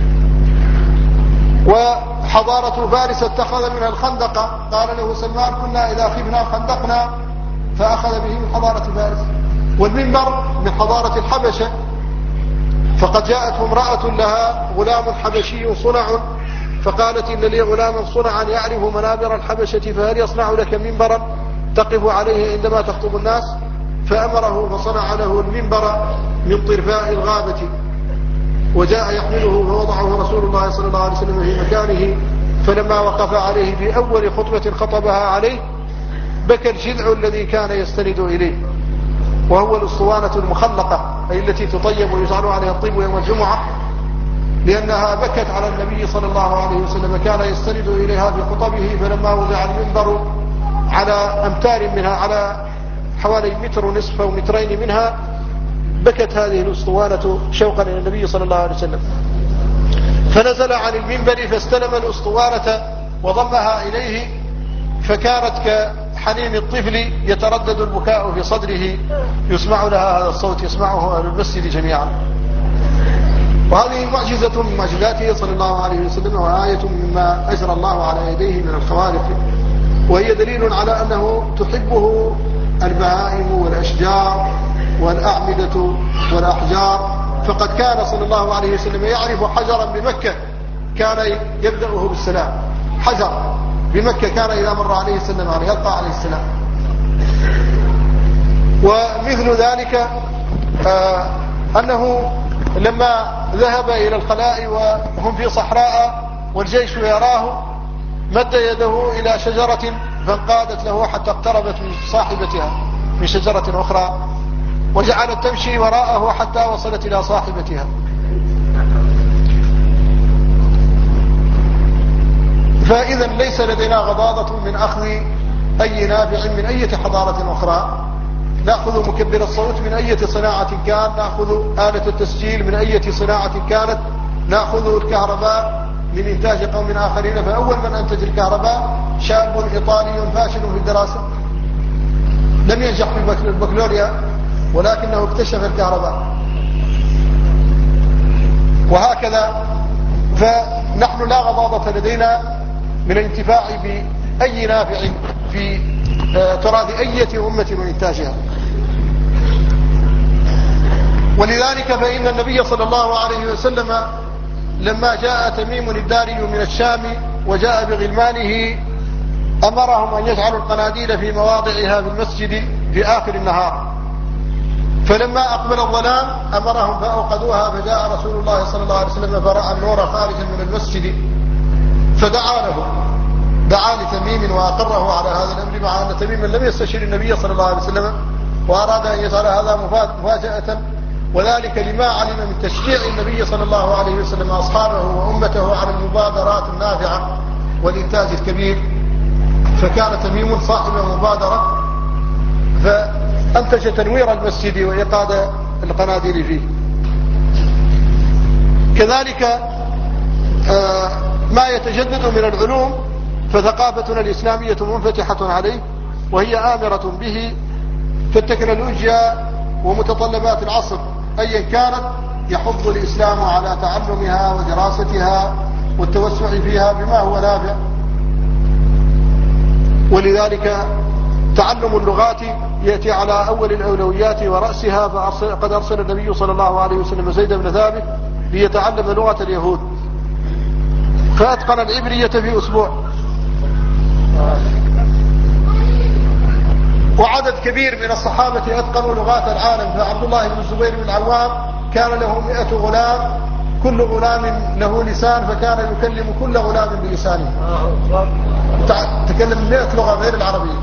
وحضارة فارس اتخذ منها الخندق، قال له سلمان: كنا إذا خفنا خندقنا، فأخذ به من حضارة فارس. والمنبر من حضارة الحبشة، فقد جاءته امرأة لها غلام حبشي صنع، فقالت: إن لي غلاما صنعا يعرف منابر الحبشة، فهل يصنع لك منبرا تقف عليه عندما تخطب الناس؟ فأمره فصنع له المنبر من طرفاء الغابة، وجاء يحمله فوضعه رسول الله صلى الله عليه وسلم في مكانه. فلما وقف عليه في أول خطبة خطبها عليه بكى الجذع الذي كان يستند إليه، وهو الأسطوانة المخلقة، أي التي تطيب ويجعل عليها الطيب يوم الجمعة، لأنها بكت على النبي صلى الله عليه وسلم، كان يستند إليها في خطبه. فلما وضع المنبر على أمتار منها، على حوالي متر ونصف أو مترين منها، بكت هذه الأسطوانة شوقا إلى النبي صلى الله عليه وسلم، فنزل عن المنبر فاستلم الأسطوانة وضمها إليه، فكانت كحنين الطفل يتردد البكاء في صدره، يسمع لها هذا الصوت، يسمعه أهل المسجد جميعا. وهذه معجزة من معجزاته صلى الله عليه وسلم، وآية مما أجرى الله على يديه من الخوارق، وهي دليل على أنه تحبه البهائم والأشجار والأعمدة والأحجار. فقد كان صلى الله عليه وسلم يعرف حجرا بمكة كان يبدأه بالسلام، حجر بمكة كان إذا مر عليه السلام عليه يلقى عليه السلام. ومثل ذلك أنه لما ذهب إلى الخلاء وهم في صحراء والجيش يراه، مد يده إلى شجرة فانقادت له حتى اقتربت من صاحبتها من شجرة أخرى، وجعلت تمشي وراءه حتى وصلت إلى صاحبتها. فإذا ليس لدينا غضاضة من أخذ أي نافع من أي حضارة أخرى. نأخذ مكبر الصوت من أي صناعة كان، نأخذ آلة التسجيل من أي صناعة كانت، نأخذ الكهرباء من إنتاج قوم آخرين. فأول من أنتج الكهرباء شاب إيطالي فاشل في الدراسة، لم ينجح في البكالوريا ولكنه اكتشف الكهرباء. وهكذا فنحن لا غضاضة لدينا من الانتفاع بأي نافع في تراث أي أمة وإنتاجها. ولذلك فإن النبي صلى الله عليه وسلم لما جاء تميم الداري من الشام وجاء بغلمانه أمرهم أن يجعلوا القناديل في مواضعها في المسجد في آخر النهار، فلما أقبل الظلام أمرهم فأوقدوها، فجاء رسول الله صلى الله عليه وسلم فرأى النور خارجا من المسجد دعا لتميم وأقره على هذا الأمر، مع أن تميما لم يستشير النبي صلى الله عليه وسلم وأراد أن يجعل هذا مفاجأة، وذلك لما علم من تشجيع النبي صلى الله عليه وسلم أصحابه وأمته على المبادرات النافعة والإنتاج الكبير. فكان تميم صاحب مبادرة فأنتج تنوير المسجد وإيقاد القناديل فيه. كذلك ما يتجدد من العلوم فثقافتنا الإسلامية منفتحة عليه وهي آمرة به، فالتكنولوجيا ومتطلبات العصر أيا كانت يحض الإسلام على تعلمها ودراستها والتوسع فيها بما هو نافع. ولذلك تعلم اللغات يأتي على أول الأولويات ورأسها، فقد أرسل النبي صلى الله عليه وسلم زيد بن ثابت ليتعلم لغة اليهود، فأتقن العبرية في أسبوع. وعدد كبير من الصحابة أتقنوا لغات العالم، فعبد الله بن الزبير بن العوام كان له 100 غلام، كل غلام له لسان، فكان يكلم كل غلام بلسانه، تكلم 100 لغة غير العربية.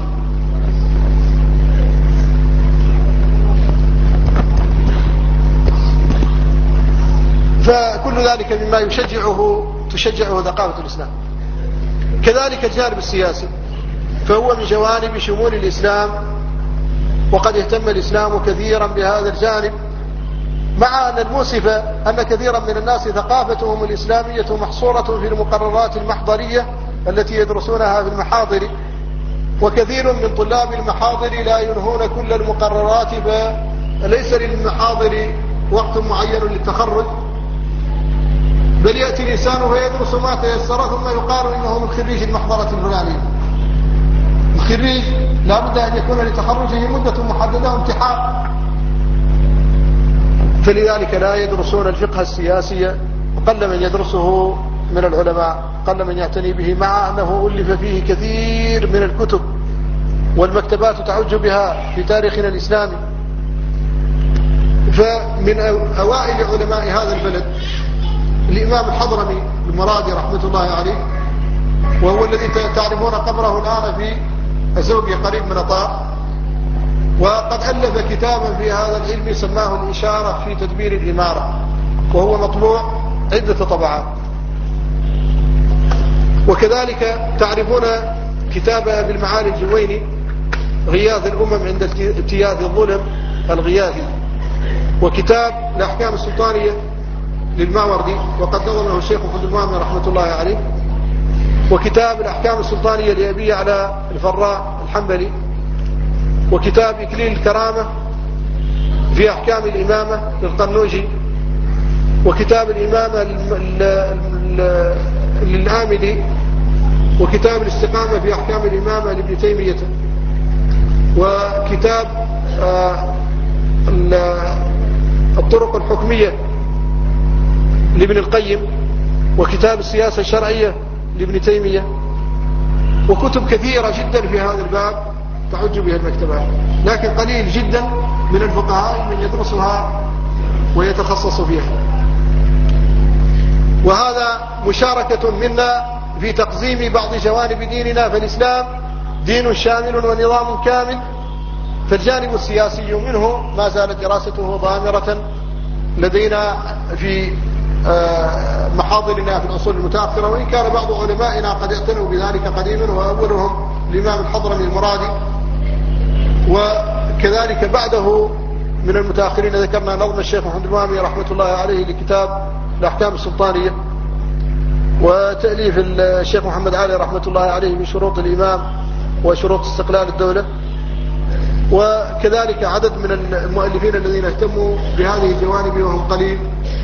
فكل ذلك مما تشجعه ثقافة الإسلام. كذلك الجانب السياسي فهو من جوانب شمول الإسلام، وقد اهتم الإسلام كثيرا بهذا الجانب، مع أن المؤسف أن كثيرا من الناس ثقافتهم الإسلامية محصورة في المقررات المحضرية التي يدرسونها في المحاضر، وكثير من طلاب المحاضر لا ينهون كل المقررات، فليس للمحاضر وقت معين للتخرج، بل يأتي الإنسان فيدرس ما تيسر ثم يقال إنه من خريج المحضرة الفلانية. الخريج لا بد أن يكون لتخرجه مدة محددة امتحان، فلذلك لا يدرسون الفقه السياسي، وقل من يدرسه من العلماء، قل من يعتني به، مع أنه ألف فيه كثير من الكتب والمكتبات تعج بها في تاريخنا الإسلامي. فمن أوائل علماء هذا البلد الإمام الحضرمي المرادي رحمة الله عليه، وهو الذي تعرفون قبره الآن في الزوجية قريب من طار، وقد ألف كتابا في هذا العلم سماه الإشارة في تدبير الإمارة، وهو مطبوع عدة طبعات. وكذلك تعرفون كتاب أبي المعالي الجويني غياث الأمم عند اجتياز الظلم الغياثي، وكتاب الأحكام السلطانية للماوردي وقد نظمه الشيخ محمد المؤمن رحمة الله عليه، وكتاب الأحكام السلطانية لأبي على الفراء الحنبلي، وكتاب إكليل الكرامة في أحكام الإمامة للقنوجي، وكتاب الإمامة للآمدي، وكتاب الاستقامة في أحكام الإمامة لابن تيمية، وكتاب الطرق الحكمية لابن القيم، وكتاب السياسة الشرعية لابن تيمية، وكتب كثيرة جدا في هذا الباب تعج بها المكتبات، لكن قليل جدا من الفقهاء من يدرسها ويتخصص فيها. وهذا مشاركة منا في تقزيم بعض جوانب ديننا، فالإسلام دين شامل ونظام كامل، فالجانب السياسي منه ما زالت دراسته ضامرة لدينا في محاضرنا في الأصول المتأخرة، وإن كان بعض علمائنا قد اعتنوا بذلك قديما، وأولهم الإمام الحضرمي المرادي، وكذلك بعده من المتأخرين ذكرنا نظم الشيخ محمد المؤمن رحمة الله عليه لكتاب الأحكام السلطانية، وتأليف الشيخ محمد علي رحمة الله عليه بشروط الإمام وشروط استقلال الدولة، وكذلك عدد من المؤلفين الذين اهتموا بهذه الجوانب وهم قليل.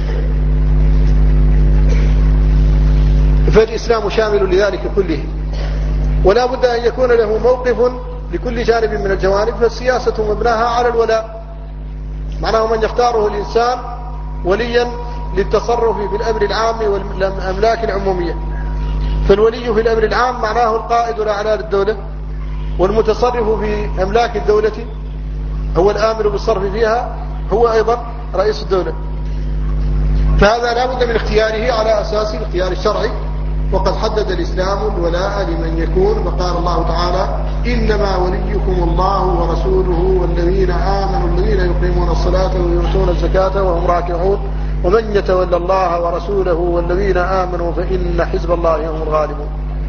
فالإسلام شامل لذلك كله، ولا بد أن يكون له موقف لكل جانب من الجوانب، فالسياسة مبناها على الولاء، معناه من يختاره الإنسان وليا للتصرف في الأمر العام والأملاك العمومية. فالولي في الأمر العام معناه القائد الأعلى للدولة، والمتصرف في أملاك الدولة هو الآمر بالصرف فيها، هو أيضا رئيس الدولة. فهذا لا بد من اختياره على أساس الاختيار الشرعي. وقد حدد الإسلام الولاء لمن يكون، فقال الله تعالى: إنما وليكم الله ورسوله والذين آمنوا الذين يقيمون الصلاة ويؤتون الزكاة وهم راكعون ومن يتولى الله ورسوله والذين آمنوا فإن حزب الله هم الغالبون.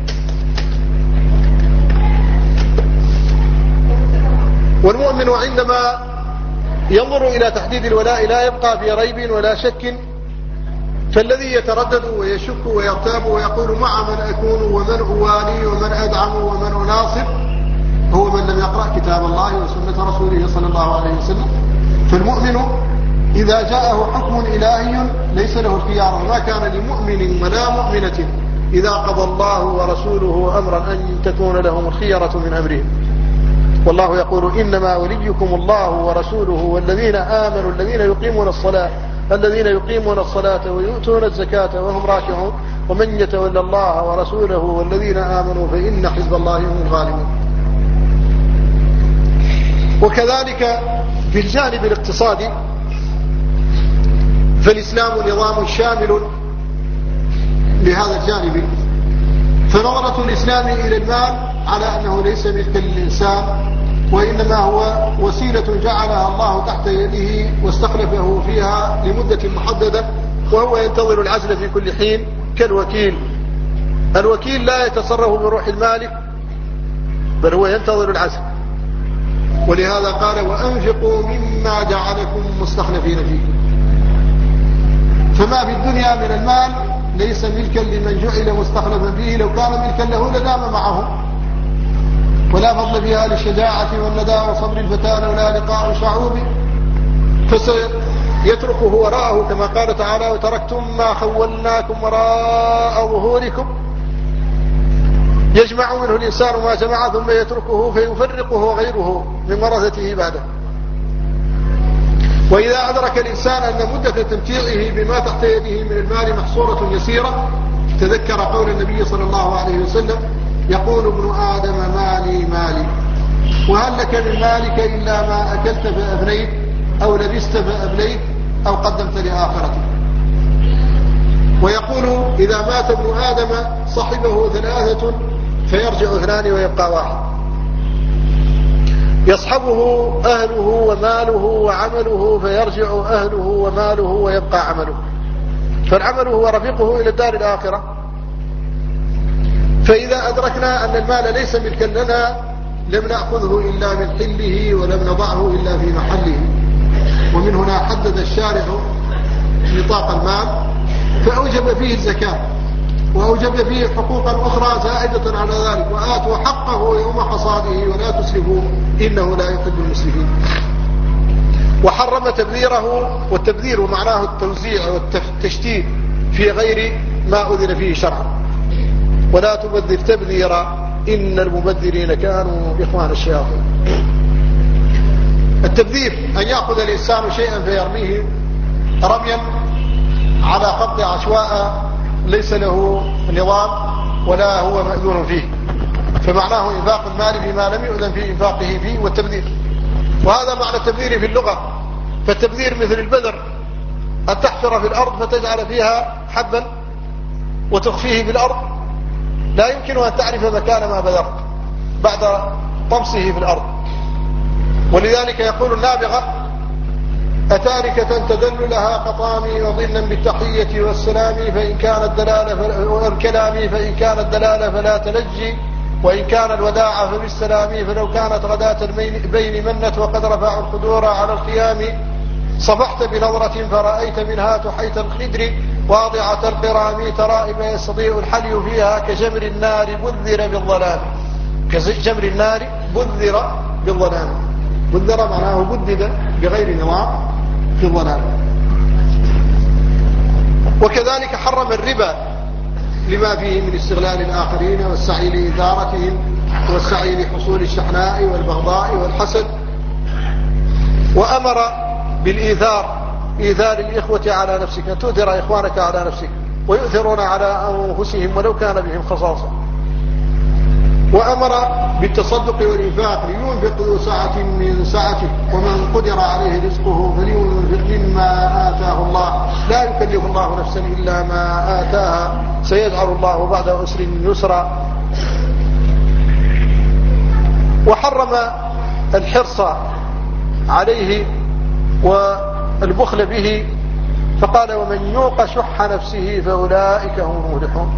والمؤمن عندما ينظر إلى تحديد الولاء لا يبقى في ريب ولا شك، فالذي يتردد ويشك ويرتاب ويقول مع من أكون ومن أوالي ومن أدعم ومن أناصر هو من لم يقرأ كتاب الله وسنة رسوله صلى الله عليه وسلم. فالمؤمن إذا جاءه حكم إلهي ليس له الخيار، وما كان لمؤمن ولا مؤمنة إذا قضى الله ورسوله أمرا أن تكون لهم الخيرة من أمرهم. والله يقول: إنما وليكم الله ورسوله والذين آمنوا الذين يقيمون الصلاة ويؤتون الزكاة وهم راكعون ومن يتولى الله ورسوله والذين آمنوا فإن حزب الله هم الغالبون. وكذلك في الجانب الاقتصادي فالإسلام نظام شامل لهذا الجانب. فنظرة الإسلام إلى المال على أنه ليس ملكا للإنسان، وإنما هو وسيلة جعلها الله تحت يده واستخلفه فيها لمدة محددة، وهو ينتظر العزل في كل حين كالوكيل. الوكيل لا يتصرف بروح المالك بل هو ينتظر العزل. ولهذا قال: وأنفقوا مما جعلكم مستخلفين فيه. فما في الدنيا من المال ليس ملكا لمن جعل مستخلفا فيه، لو كان ملكا له لدام معه. ولا فضل فيها للشجاعة والندى وصبر الفتى لولا لقاء شعوب، فسيتركه وراءه كما قال تعالى: وتركتم ما خولناكم وراء ظهوركم. يجمع منه الإنسان ما جمع ثم يتركه فيفرقه غيره من ورثته بعده. وإذا أدرك الإنسان أن مدة تمتيعه بما تحت يده من المال محصورة يسيرة، تذكر قول النبي صلى الله عليه وسلم: يقول ابن آدم مالي مالي، وهل لك من مالك إلا ما أكلت فأبنيت أو لبست فأبليت أو قدمت لآخرتك. ويقول: إذا مات ابن آدم صحبه ثلاثة فيرجع اثنان ويبقى واحد. يصحبه أهله وماله وعمله فيرجع أهله وماله ويبقى عمله. فالعمل هو رفيقه إلى الدار الآخرة. فإذا أدركنا أن المال ليس ملكا لنا لم نأخذه إلا من حله ولم نضعه إلا في محله. ومن هنا حدد الشارع نطاق المال فأوجب فيه الزكاة، وأوجب فيه حقوقا أخرى زائدة على ذلك: وآتوا حقه يوم حصاده ولا تسرفوا إنه لا يحب المسرفين. وحرم تبذيره، والتبذير معناه التوزيع والتشتيت في غير ما أذن فيه شرعا. ولا تبذر تبذيرا إن المبذرين كانوا إخوان الشياطين. التبذير أن يأخذ الإنسان شيئا فيرميه رميا على قبض عشواء ليس له نظام ولا هو مأذون فيه، فمعناه إنفاق المال فيما لم يؤذن في إنفاقه فيه والتبذير. وهذا معنى التبذير في اللغة. فالتبذير مثل البذر، أن تحفر في الأرض فتجعل فيها حبا وتخفيه في الأرض، لا يمكن أن تعرف مكان ما بذرت بعد طمسه في الأرض. ولذلك يقول النابغة: أتاركة تدل لها قطامي وظلا بالتحية والسلام فإن كانت دلالة والكلام فإن كانت دلالة فلا تلجي وإن كان الوداع فبالسلام فلو كانت غداة البين منت وقد رفعوا القدور على الخيام صفحت بنظرة فرأيت منها تحيت الخدر واضعة القرام ترائب يستطيع الحلي فيها كجمر النار بذر بالظلام. كجمر النار بذر بالظلام. بذر معناه بدد بغير نظام في الظلام. وكذلك حرم الربا لما فيه من استغلال الآخرين والسعي لإدارتهم والسعي لحصول الشحناء والبغضاء والحسد. وأمر إيثار الإخوة على نفسك، أن تؤثر إخوانك على نفسك، ويؤثرون على أنفسهم ولو كان بهم خصاصة. وأمر بالتصدق والإنفاق، لينفق ذو سعة من سعته ومن قدر عليه رزقه فلينفق مما آتاه الله، لا يكلف الله نفسا إلا ما آتاها، سيجعل الله بعد عسر يسرا. وحرم الحرص عليه والبخل به، فقال ومن يوق شح نفسه فأولئك هم المفلحون.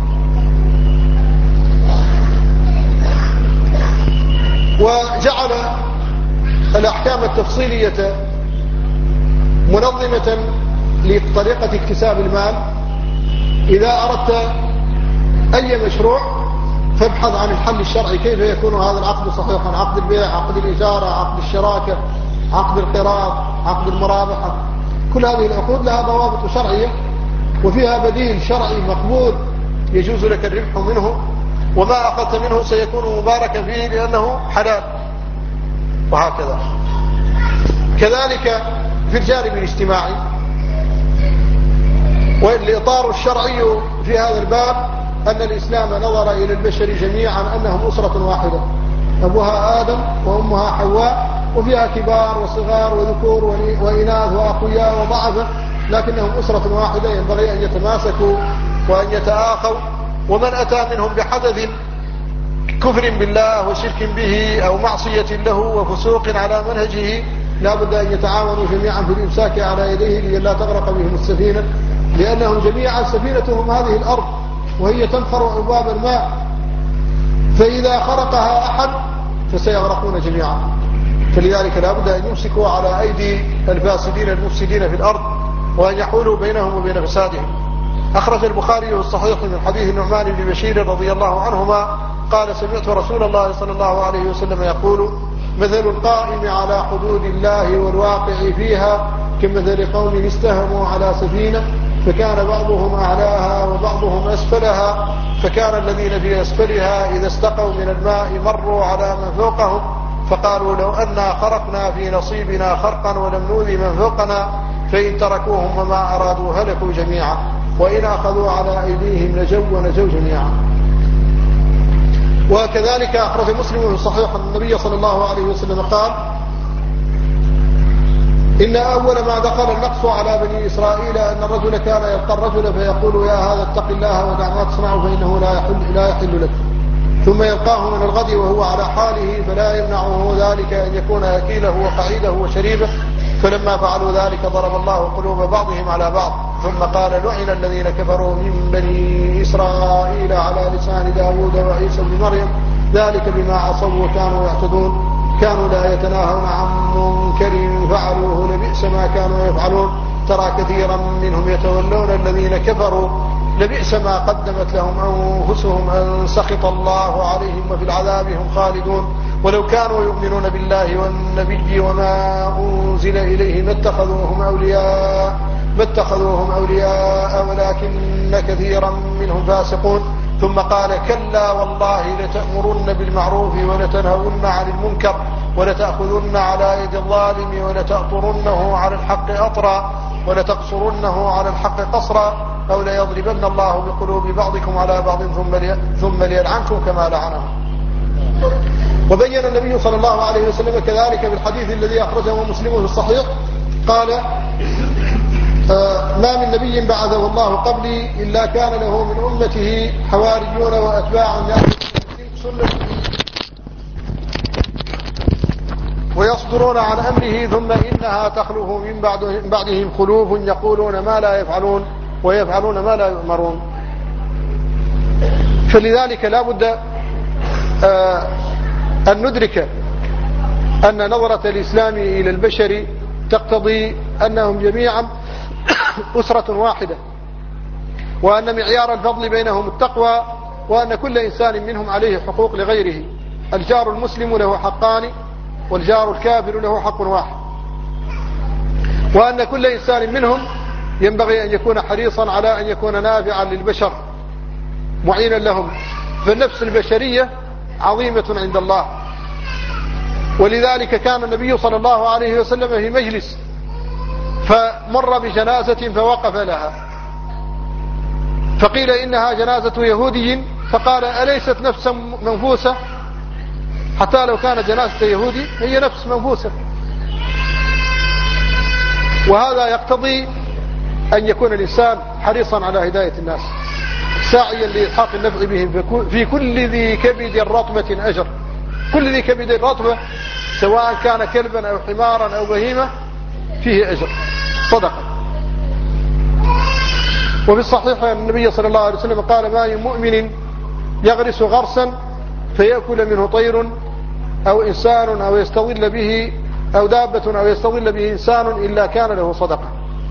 وجعل الأحكام التفصيلية منظمة لطريقة اكتساب المال. إذا أردت أي مشروع فابحث عن الحل الشرعي، كيف يكون هذا العقد صحيحا، عقد البيع، عقد الإجارة، عقد الشراكة، عقد القراض، عقد المرابحة. كل هذه العقود لها ضوابط شرعية وفيها بديل شرعي مقبول يجوز لك الربح منه، وما أخذت منه سيكون مباركا فيه لأنه حلال. وهكذا كذلك في الجانب الاجتماعي. والإطار الشرعي في هذا الباب أن الإسلام نظر إلى البشر جميعا أنهم أسرة واحدة، أبوها آدم وأمها حواء، وفيها كبار وصغار وذكور وإناث وأقوياء وضعفاء، لكنهم أسرة واحدة ينبغي أن يتماسكوا وأن يتآخوا. ومن أتى منهم بحدث كفر بالله وشرك به أو معصية له وفسوق على منهجه لا بد أن يتعاونوا جميعا في الإمساك على يديه لئلا تغرق بهم السفينة، لأنهم جميعا سفينتهم هذه الأرض وهي تنخر أبواب الماء، فإذا خرقها أحد فسيغرقون جميعا. فلذلك لا بد أن يمسكوا على أيدي الفاسدين المفسدين في الأرض وأن يحولوا بينهم وبين فسادهم. أخرج البخاري الصحيح من حديث النعمان بن بشير رضي الله عنهما قال سمعت رسول الله صلى الله عليه وسلم يقول مثل القائم على حدود الله والواقع فيها كمثل قوم استهموا على سفينة فكان بعضهم أعلاها وبعضهم أسفلها، فكان الذين في أسفلها إذا استقوا من الماء مروا على من فوقهم فقالوا لو أنا خرقنا في نصيبنا خرقا ولم نؤذي من فوقنا، فإن تركوهم وما أرادوا هلكوا جميعا، وإن أخذوا على أيديهم نجوا جميعا. وكذلك أخرج مسلم في صحيح النبي صلى الله عليه وسلم قال إن أول ما دخل النقص على بني إسرائيل أن الرجل كان يلقى الرجل فيقول يا هذا اتق الله ودع ما تصنع فإنه لا يحل لك، ثم يلقاه من الغد وهو على حاله فلا يمنعه ذلك أن يكون أكيله وقعيده وشريبه، فلما فعلوا ذلك ضرب الله قلوب بعضهم على بعض، ثم قال لعن الذين كفروا من بني إسرائيل على لسان داود وعيسى بن مريم ذلك بما عصوا وكانوا يعتدون، كانوا لا يتناهون عن منكر فعلوه لبئس ما كانوا يفعلون، ترى كثيرا منهم يتولون الذين كفروا لبئس ما قدمت لهم أنفسهم أن سخط الله عليهم وفي العذاب هم خالدون، ولو كانوا يؤمنون بالله والنبي وما أنزل إليه ما اتخذوهم أولياء ولكن كثيرا منهم فاسقون. ثم قال كلا والله لتأمرن بالمعروف ولتنهون عن المنكر ولتأخذن على يد الظالم ولتأطرنه على الحق أطرا ولتقصرنه على الحق قصرا أو ليضربن الله بقلوب بعضكم على بعض ثم ليلعنكم كما لعنهم. وبين النبي صلى الله عليه وسلم كذلك بالحديث الذي أخرجه مسلم في الصحيح قال ما من نبي بعثه الله قبلي إلا كان له من أمته حواريون وأتباع سنته ويصدرون عن أمره ثم إنها تخلف من بعدهم خلوف يقولون ما لا يفعلون ويفعلون ما لا يؤمرون. فلذلك لا بد أن ندرك أن نظرة الإسلام إلى البشر تقتضي أنهم جميعا أسرة واحدة، وأن معيار الفضل بينهم التقوى، وأن كل إنسان منهم عليه حقوق لغيره، الجار المسلم له حقان والجار الكافر له حق واحد، وأن كل إنسان منهم ينبغي أن يكون حريصا على أن يكون نافعا للبشر معينا لهم، فالنفس البشرية عظيمة عند الله. ولذلك كان النبي صلى الله عليه وسلم في مجلس فمر بجنازة فوقف لها، فقيل إنها جنازة يهودي، فقال أليست نفسا منفوسة؟ حتى لو كانت جنازة يهودي هي نفس منفوسة. وهذا يقتضي أن يكون الإنسان حريصا على هداية الناس، ساعيا لإلحاق النفع بهم، في كل ذي كبد رطبة أجر. كل ذي كبد رطبة سواء كان كلبا أو حمارا أو بهيمة فيه أجر صدقة. وفي الصحيح أن النبي صلى الله عليه وسلم قال: ما من مؤمن يغرس غرسا فيأكل منه طير أو إنسان أو يستظل به أو دابة أو يستظل به إنسان إلا كان له صدقة.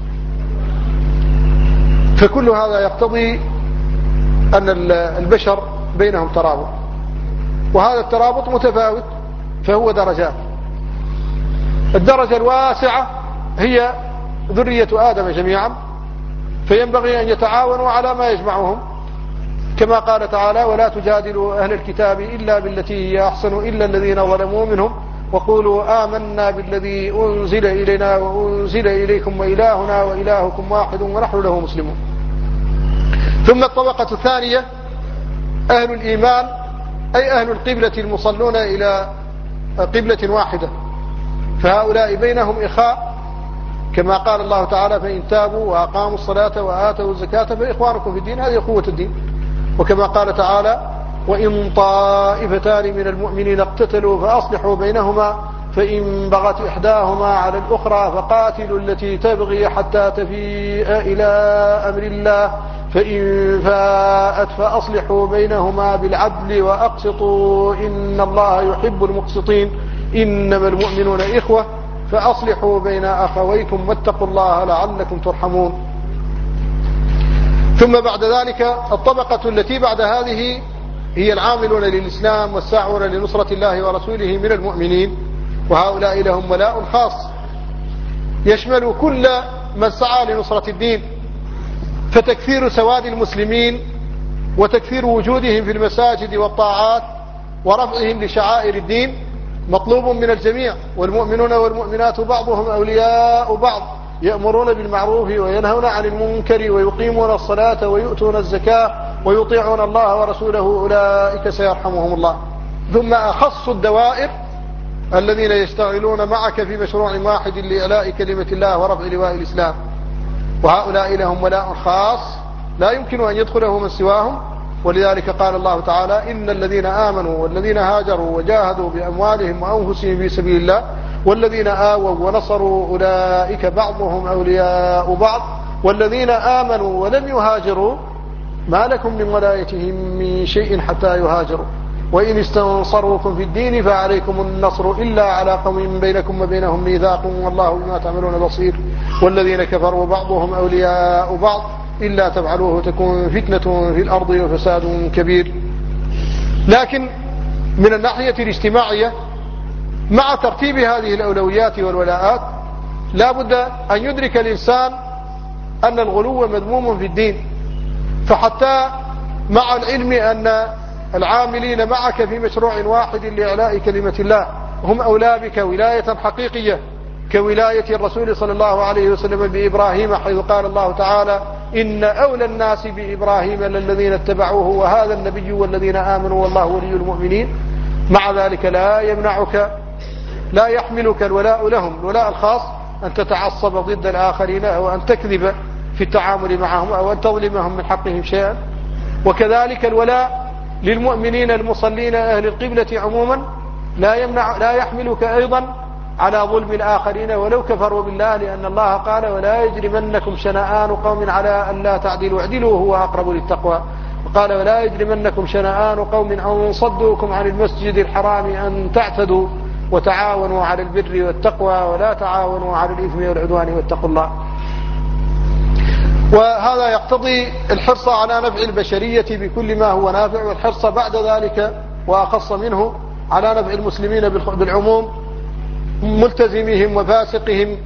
فكل هذا يقتضي أن البشر بينهم ترابط، وهذا الترابط متفاوت، فهو درجات. الدرجة الواسعة هي ذرية آدم جميعا، فينبغي أن يتعاونوا على ما يجمعهم، كما قال تعالى: ولا تجادلوا أهل الكتاب إلا بالتي هي أحسن إلا الذين ظلموا منهم وقولوا آمنا بالذي أنزل إلينا وأنزل إليكم وإلهنا وإلهكم واحد ونحن له مسلمون. ثم الطبقة الثانية أهل الإيمان، أي أهل القبلة المصلون إلى قبلة واحدة، فهؤلاء بينهم إخاء، كما قال الله تعالى: فإن تابوا وأقاموا الصلاة وآتوا الزكاة فإخوانكم في الدين. هذه قوة الدين. وكما قال تعالى: وإن طائفتان من المؤمنين اقتتلوا فأصلحوا بينهما فإن بغت إحداهما على الأخرى فقاتلوا التي تبغي حتى تفيء إلى أمر الله فإن فاءت فأصلحوا بينهما بالعدل وأقسطوا إن الله يحب المقسطين إنما المؤمنون إخوة فأصلحوا بين أخويكم واتقوا الله لعلكم ترحمون. ثم بعد ذلك الطبقة التي بعد هذه هي العاملون للإسلام والساعون لنصرة الله ورسوله من المؤمنين، وهؤلاء لهم ولاء خاص يشمل كل من سعى لنصرة الدين. فتكثير سواد المسلمين وتكثير وجودهم في المساجد والطاعات ورفعهم لشعائر الدين مطلوب من الجميع، والمؤمنون والمؤمنات بعضهم أولياء بعض يأمرون بالمعروف وينهون عن المنكر ويقيمون الصلاة ويؤتون الزكاة ويطيعون الله ورسوله أولئك سيرحمهم الله. ثم أخص الدوائر الذين يشتغلون معك في مشروع واحد لإعلاء كلمة الله ورفع لواء الإسلام، وهؤلاء لهم ولاء خاص لا يمكن أن يدخله من سواهم. ولذلك قال الله تعالى: إن الذين آمنوا والذين هاجروا وجاهدوا بأموالهم وأنفسهم في سبيل الله والذين آووا ونصروا أولئك بعضهم أولياء بعض والذين آمنوا ولم يهاجروا ما لكم من ولايتهم من شيء حتى يهاجروا وإن استنصروكم في الدين فعليكم النصر إلا على قوم بينكم وبينهم ميثاق والله بما تعملون بصير والذين كفروا بعضهم أولياء بعض إلا تفعلوه تكون فتنة في الأرض وفساد كبير. لكن من الناحية الاجتماعية مع ترتيب هذه الأولويات والولاءات لا بد أن يدرك الإنسان أن الغلو مذموم في الدين. فحتى مع العلم أن العاملين معك في مشروع واحد لإعلاء كلمة الله هم أولى بك ولاية حقيقية كولاية الرسول صلى الله عليه وسلم بإبراهيم، حيث قال الله تعالى: إن أولى الناس بإبراهيم للذين اتبعوه وهذا النبي والذين آمنوا والله ولي المؤمنين. مع ذلك لا يحملك الولاء لهم الولاء الخاص أن تتعصب ضد الآخرين أو أن تكذب في التعامل معهم أو أن تظلمهم من حقهم شيئا. وكذلك الولاء للمؤمنين المصلين أهل القبلة عموما لا يحملك أيضا على ظلم الآخرين ولو كفروا بالله، لأن الله قال: ولا يجرمنكم شنآن قوم على أن لا تعدلوا اعدلوا هو أقرب للتقوى. وقال: ولا يجرمنكم شنآن قوم أن صدوكم عن المسجد الحرام أن تعتدوا وتعاونوا على البر والتقوى ولا تعاونوا على الإثم والعدوان واتقوا الله. وهذا يقتضي الحرص على نفع البشرية بكل ما هو نافع، والحرص بعد ذلك وأخص منه على نفع المسلمين بالعموم، ملتزمهم وفاسقهم،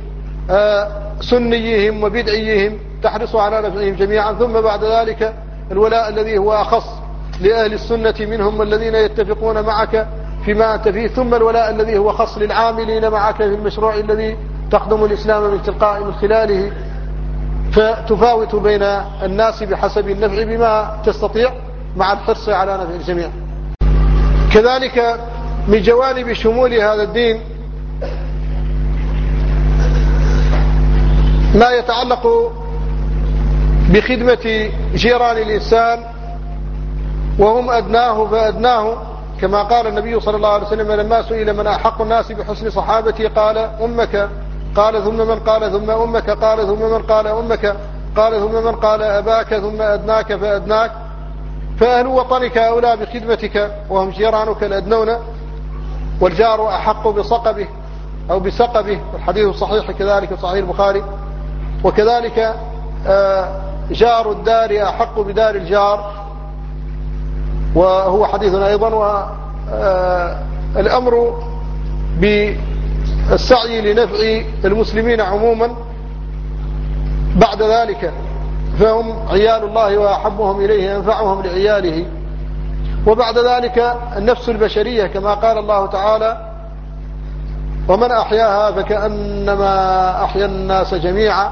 سنيهم وبدعيهم، تحرص على نفعهم جميعا. ثم بعد ذلك الولاء الذي هو أخص لأهل السنة منهم والذين يتفقون معك فيما أنت فيه. ثم الولاء الذي هو خاص للعاملين معك في المشروع الذي تخدم الإسلام من خلاله، فتفاوت بين الناس بحسب النفع بما تستطيع مع الحرص على نفع الجميع. كذلك من جوانب شمول هذا الدين ما يتعلق بخدمة جيران الإنسان وهم أدناه فأدناه، كما قال النبي صلى الله عليه وسلم لما سئل من أحق الناس بحسن صحابتي قال أمك، قال ثم من، قال ثم أمك، قال ثم من، قال أمك، قال ثم من، قال أباك، ثم أدناك فأدناك. فأهل وطنك أولى بخدمتك وهم جيرانك الأدنون، والجار أحق بصقبه أو بسقبه، الحديث الصحيح كذلك صحيح البخاري. وكذلك جار الدار أحق بدار الجار، وهو حديث أيضا. والأمر بالسعي لنفع المسلمين عموما بعد ذلك، فهم عيال الله وأحبهم إليه أنفعهم لعياله. وبعد ذلك النفس البشرية كما قال الله تعالى ومن أحياها فكأنما أحيا الناس جميعا،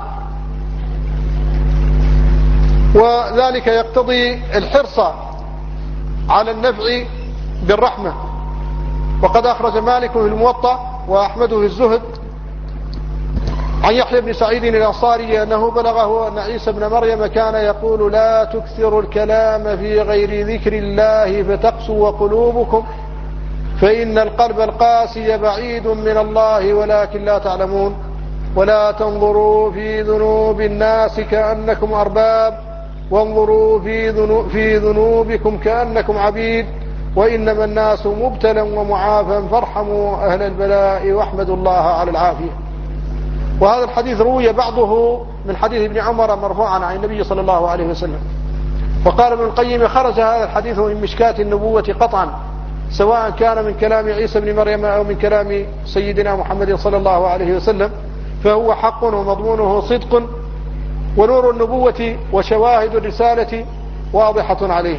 وذلك يقتضي الحرص على النفع بالرحمة. وقد أخرج مالك في الموطأ وأحمد في الزهد عن يحيى بن سعيد الأنصاري أنه بلغه أن عيسى بن مريم كان يقول لا تكثروا الكلام في غير ذكر الله فتقسو قلوبكم، فإن القلب القاسي بعيد من الله ولكن لا تعلمون، ولا تنظروا في ذنوب الناس كأنكم أرباب، وانظروا في ذنوبكم كأنكم عبيد، وإنما الناس مبتلى ومعافى فارحموا أهل البلاء واحمدوا الله على العافية. وهذا الحديث روي بعضه من حديث ابن عمر مرفوعا عن النبي صلى الله عليه وسلم. وقال ابن القيم خرج هذا الحديث من مشكاة النبوة قطعا، سواء كان من كلام عيسى بن مريم أو من كلام سيدنا محمد صلى الله عليه وسلم، فهو حق ومضمونه صدق، ونور النبوة وشواهد الرسالة واضحة عليه.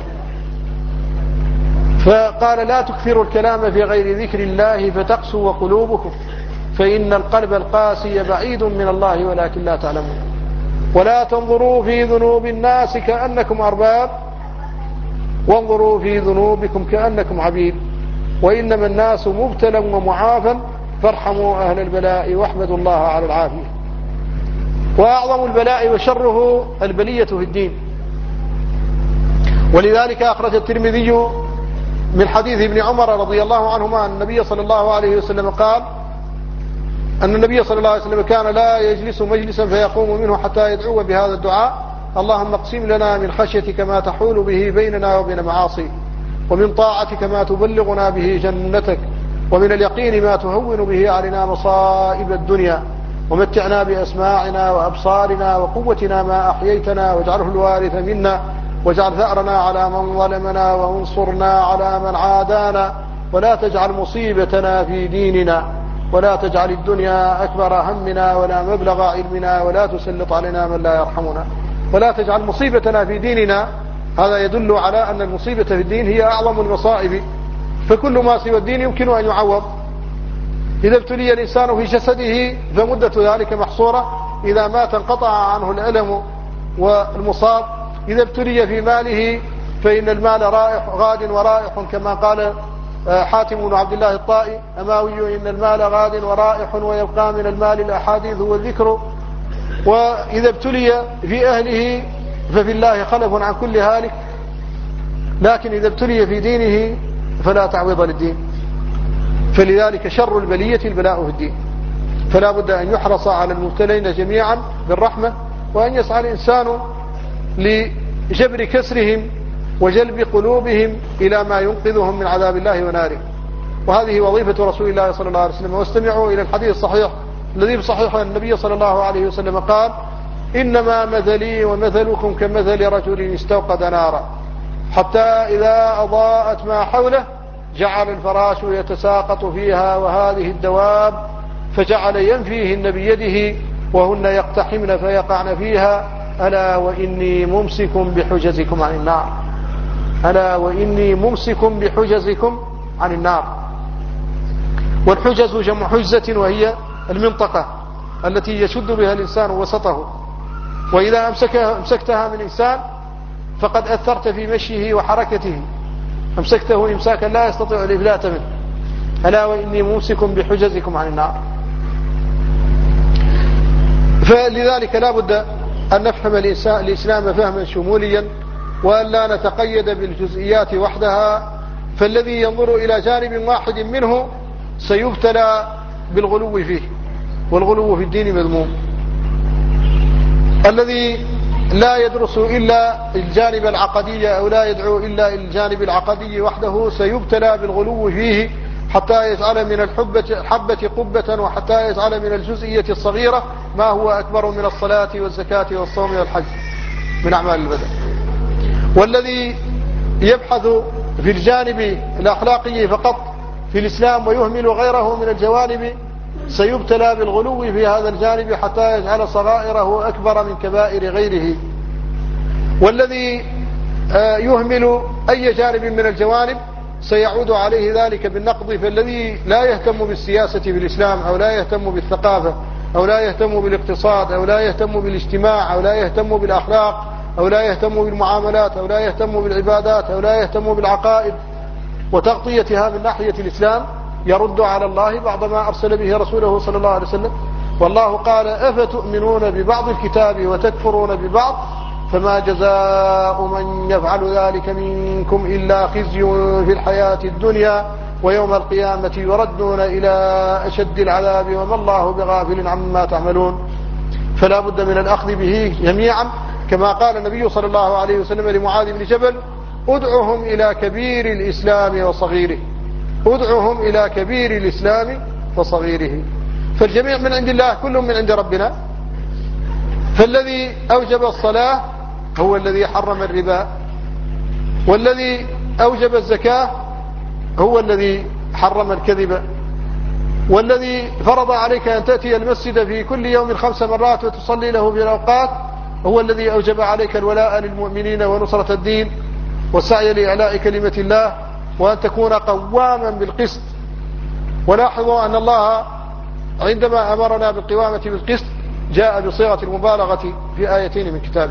فقال لا تكثروا الكلام في غير ذكر الله فتقسو قلوبكم، فإن القلب القاسي بعيد من الله ولكن لا تعلمون، ولا تنظروا في ذنوب الناس كأنكم أرباب، وانظروا في ذنوبكم كأنكم عبيد، وإنما الناس مبتلى ومعافى فارحموا أهل البلاء واحمدوا الله على العافية. وأعظم البلاء وشره البلية في الدين، ولذلك أخرج الترمذي من حديث ابن عمر رضي الله عنهما أن النبي صلى الله عليه وسلم قال أن النبي صلى الله عليه وسلم كان لا يجلس مجلسا فيقوم منه حتى يدعو بهذا الدعاء: اللهم اقسم لنا من خشيتك ما تحول به بيننا وبين معاصيك، ومن طاعتك ما تبلغنا به جنتك، ومن اليقين ما تهون به علينا مصائب الدنيا، ومتعنا بأسماعنا وأبصارنا وقوتنا ما أحييتنا، واجعله الوارث منا، واجعل ثأرنا على من ظلمنا، وانصرنا على من عادانا، ولا تجعل مصيبتنا في ديننا، ولا تجعل الدنيا أكبر همنا ولا مبلغ علمنا، ولا تسلط علينا من لا يرحمنا، ولا تجعل مصيبتنا في ديننا. هذا يدل على أن المصيبة في الدين هي أعظم المصائب، فكل ما سوى الدين يمكن أن يعوض. إذا ابتلي الإنسان في جسده فمدة ذلك محصورة، إذا مات انقطع عنه الألم والمصاب. إذا ابتلي في ماله فإن المال غاد ورائح، كما قال حاتم بن عبد الله الطائي أماوي: إن المال غاد ورائح، ويبقى من المال الأحاديث والذكر. وإذا ابتلي في أهله ففي الله خلف عن كل هالك، لكن إذا ابتلي في دينه فلا تعويض للدين. فلذلك شر البلية البلاء في الدين، فلا بد أن يحرص على المبتلين جميعا بالرحمة، وأن يسعى الإنسان لجبر كسرهم وجلب قلوبهم إلى ما ينقذهم من عذاب الله وناره. وهذه وظيفة رسول الله صلى الله عليه وسلم. واستمعوا إلى الحديث الصحيح الذي بصحيح النبي صلى الله عليه وسلم قال: إنما مثلي ومثلكم كمثل رجل استوقد نارا حتى إذا أضاءت ما حوله جعل الفراش يتساقط فيها وهذه الدواب، فجعل ينفيهن بيده وهن يقتحمن فيقعن فيها، ألا وإني ممسك بحجزكم عن النار، ألا وإني ممسك بحجزكم عن النار. والحجز جمع حجزة وهي المنطقة، التي يشد بها الإنسان وسطه، وإذا أمسكتها من إنسان فقد أثرت في مشيه وحركته، أمسكته إمساكا لا يستطيع الإفلات منه. ألا وإني ممسك بحجزكم عن النار. فلذلك لا بد أن نفهم الإسلام فهما شموليا، وأن لا نتقيد بالجزئيات وحدها. فالذي ينظر إلى جانب واحد منه سيبتلى بالغلو فيه، والغلو في الدين مذموم. الذي لا يدرس إلا الجانب العقدي أو لا يدعو إلا الجانب العقدي وحده سيبتلى بالغلو فيه، حتى يجعل من الحبة قبة، وحتى يجعل من الجزئية الصغيرة ما هو أكبر من الصلاة والزكاة والصوم والحج من أعمال البدن. والذي يبحث في الجانب الأخلاقي فقط في الإسلام ويهمل غيره من الجوانب سيبتلى بالغلو في هذا الجانب حتى يجعل صغائره أكبر من كبائر غيره. والذي يهمل أي جانب من الجوانب سيعود عليه ذلك بالنقض. فالذي لا يهتم بالسياسة في الإسلام، أو لا يهتم بالثقافة، أو لا يهتم بالاقتصاد، أو لا يهتم بالاجتماع، أو لا يهتم بالأخلاق، أو لا يهتم بالمعاملات، أو لا يهتم بالعبادات، أو لا يهتم بالعقائد وتغطيتها من ناحية الإسلام، يرد على الله بعض ما أرسل به رسوله صلى الله عليه وسلم. والله قال: أفتؤمنون ببعض الكتاب وتكفرون ببعض، فما جزاء من يفعل ذلك منكم إلا خزي في الحياة الدنيا، ويوم القيامة يردون إلى أشد العذاب وما الله بغافل عما تعملون. فلا بد من الأخذ به جميعا، كما قال النبي صلى الله عليه وسلم لمعاذ بن جبل: ادعهم إلى كبير الإسلام وصغيره، ادعهم إلى كبير الإسلام وصغيره. فالجميع من عند الله، كل من عند ربنا. فالذي أوجب الصلاة هو الذي حرم الربا، والذي أوجب الزكاة هو الذي حرم الكذب، والذي فرض عليك أن تأتي المسجد في كل يوم 5 مرات وتصلي له في الأوقات هو الذي أوجب عليك الولاء للمؤمنين ونصرة الدين والسعي لإعلاء كلمة الله، وأن تكون قواما بالقسط. ولاحظوا أن الله عندما أمرنا بالقوامة بالقسط جاء بصيغة المبالغة في آيتين من كتابه: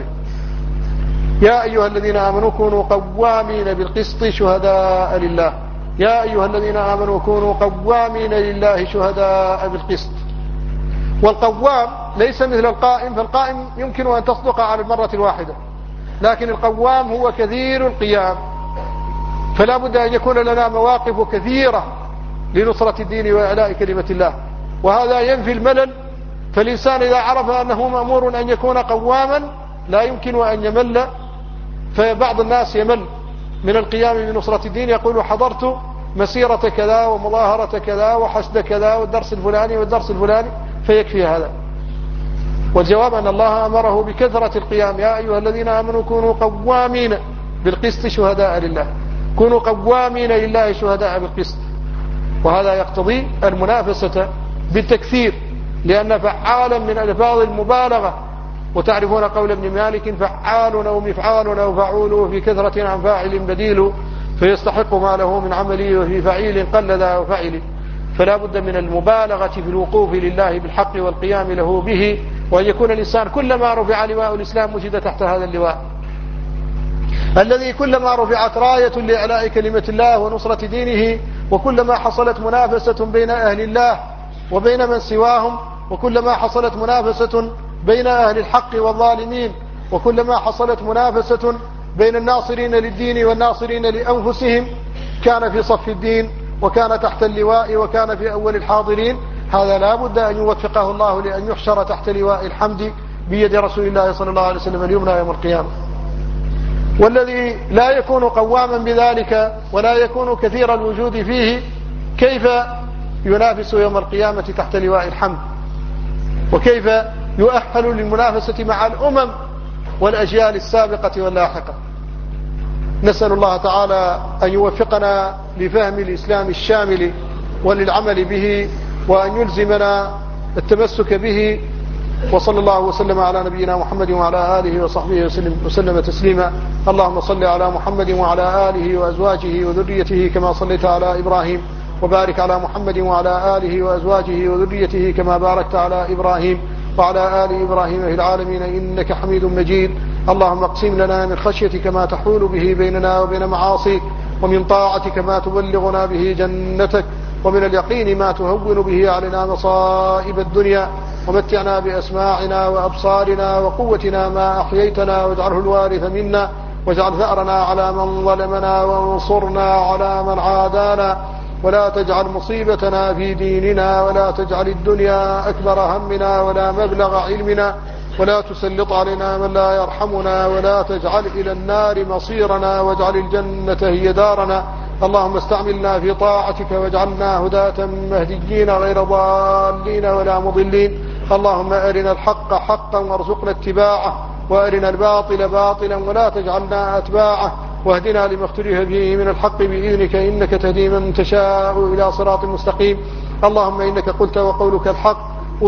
يا أيها الذين آمنوا كونوا قوامين بالقسط شهداء لله. يا أيها الذين آمنوا كونوا قوامين لله شهداء بالقسط. والقوام ليس مثل القائم، فالقائم يمكن أن تصدق على المرة الواحدة، لكن القوام هو كثير القيام. فلا بد أن يكون لنا مواقف كثيرة لنصرة الدين وإعلاء كلمة الله، وهذا ينفي الملل. فالإنسان إذا عرف أنه مأمور أن يكون قواما لا يمكن أن يمل. فبعض الناس يمل من القيام بنصرة الدين، يقول: حضرت مسيرة كذا ومظاهرة كذا وحشد كذا والدرس الفلاني والدرس الفلاني، فيكفي هذا. والجواب أن الله أمره بكثرة القيام: يا أيها الذين آمنوا كونوا قوامين بالقسط شهداء لله. كونوا قوامين لله شهداء بالقسط. وهذا يقتضي المنافسة بالتكثير، لأن فعالا من ألفاظ المبالغة. وتعرفون قول ابن مالك: فعال أو مفعال أو فعول، في كثرة عن فاعل بديل، فيستحق ما له من عمله، وفي فعيل قل ذا وفعل. فلا بد من المبالغة في الوقوف لله بالحق والقيام له به، وأن يكون الإنسان كلما رفع لواء الإسلام وجد تحت هذا اللواء، الذي كلما رفعت راية لإعلاء كلمة الله ونصرة دينه، وكلما حصلت منافسة بين أهل الله وبين من سواهم، وكلما حصلت منافسة بين أهل الحق والظالمين، وكلما حصلت منافسة بين الناصرين للدين والناصرين لأنفسهم، كان في صف الدين وكان تحت اللواء وكان في أول الحاضرين. هذا لا بد أن يوفقه الله لأن يحشر تحت لواء الحمد بيد رسول الله صلى الله عليه وسلم اليمنى يوم القيامة. والذي لا يكون قواما بذلك ولا يكون كثير الوجود فيه، كيف ينافس يوم القيامة تحت لواء الحمد؟ وكيف يؤهل للمنافسة مع الأمم والأجيال السابقة واللاحقة؟ نسأل الله تعالى أن يوفقنا لفهم الإسلام الشامل وللعمل به، وأن يلزمنا التمسك به. وصلى الله وسلم على نبينا محمد وعلى آله وصحبه وسلم تسليما. اللهم صل على محمد وعلى آله وأزواجه وذريته كما صليت على إبراهيم وبارك على محمد وعلى آله وأزواجه وذريته كما باركت على إبراهيم وعلى آل إبراهيم في العالمين إنك حميد مجيد. اللهم اقسم لنا من خشيتك ما تحول به بيننا وبين معاصيك، ومن طاعتك ما تبلغنا به جنتك، ومن اليقين ما تهون به علينا مصائب الدنيا، ومتعنا بأسماعنا وأبصارنا وقوتنا ما أحييتنا، واجعله الوارث منا، واجعل ثأرنا على من ظلمنا، وانصرنا على من عادانا، ولا تجعل مصيبتنا في ديننا، ولا تجعل الدنيا أكبر همنا ولا مبلغ علمنا، ولا تسلط علينا من لا يرحمنا، ولا تجعل إلى النار مصيرنا، واجعل الجنة هي دارنا. اللهم استعملنا في طاعتك واجعلنا هداة مهديين غير ضالين ولا مضلين. اللهم أرنا الحق حقا وارزقنا اتباعه، وأرنا الباطل باطلا ولا تجعلنا أتباعه، واهدنا لما اختلف فيه من الحق بإذنك إنك تهدي من تشاء إلى صراط مستقيم. اللهم إنك قلت وقولك الحق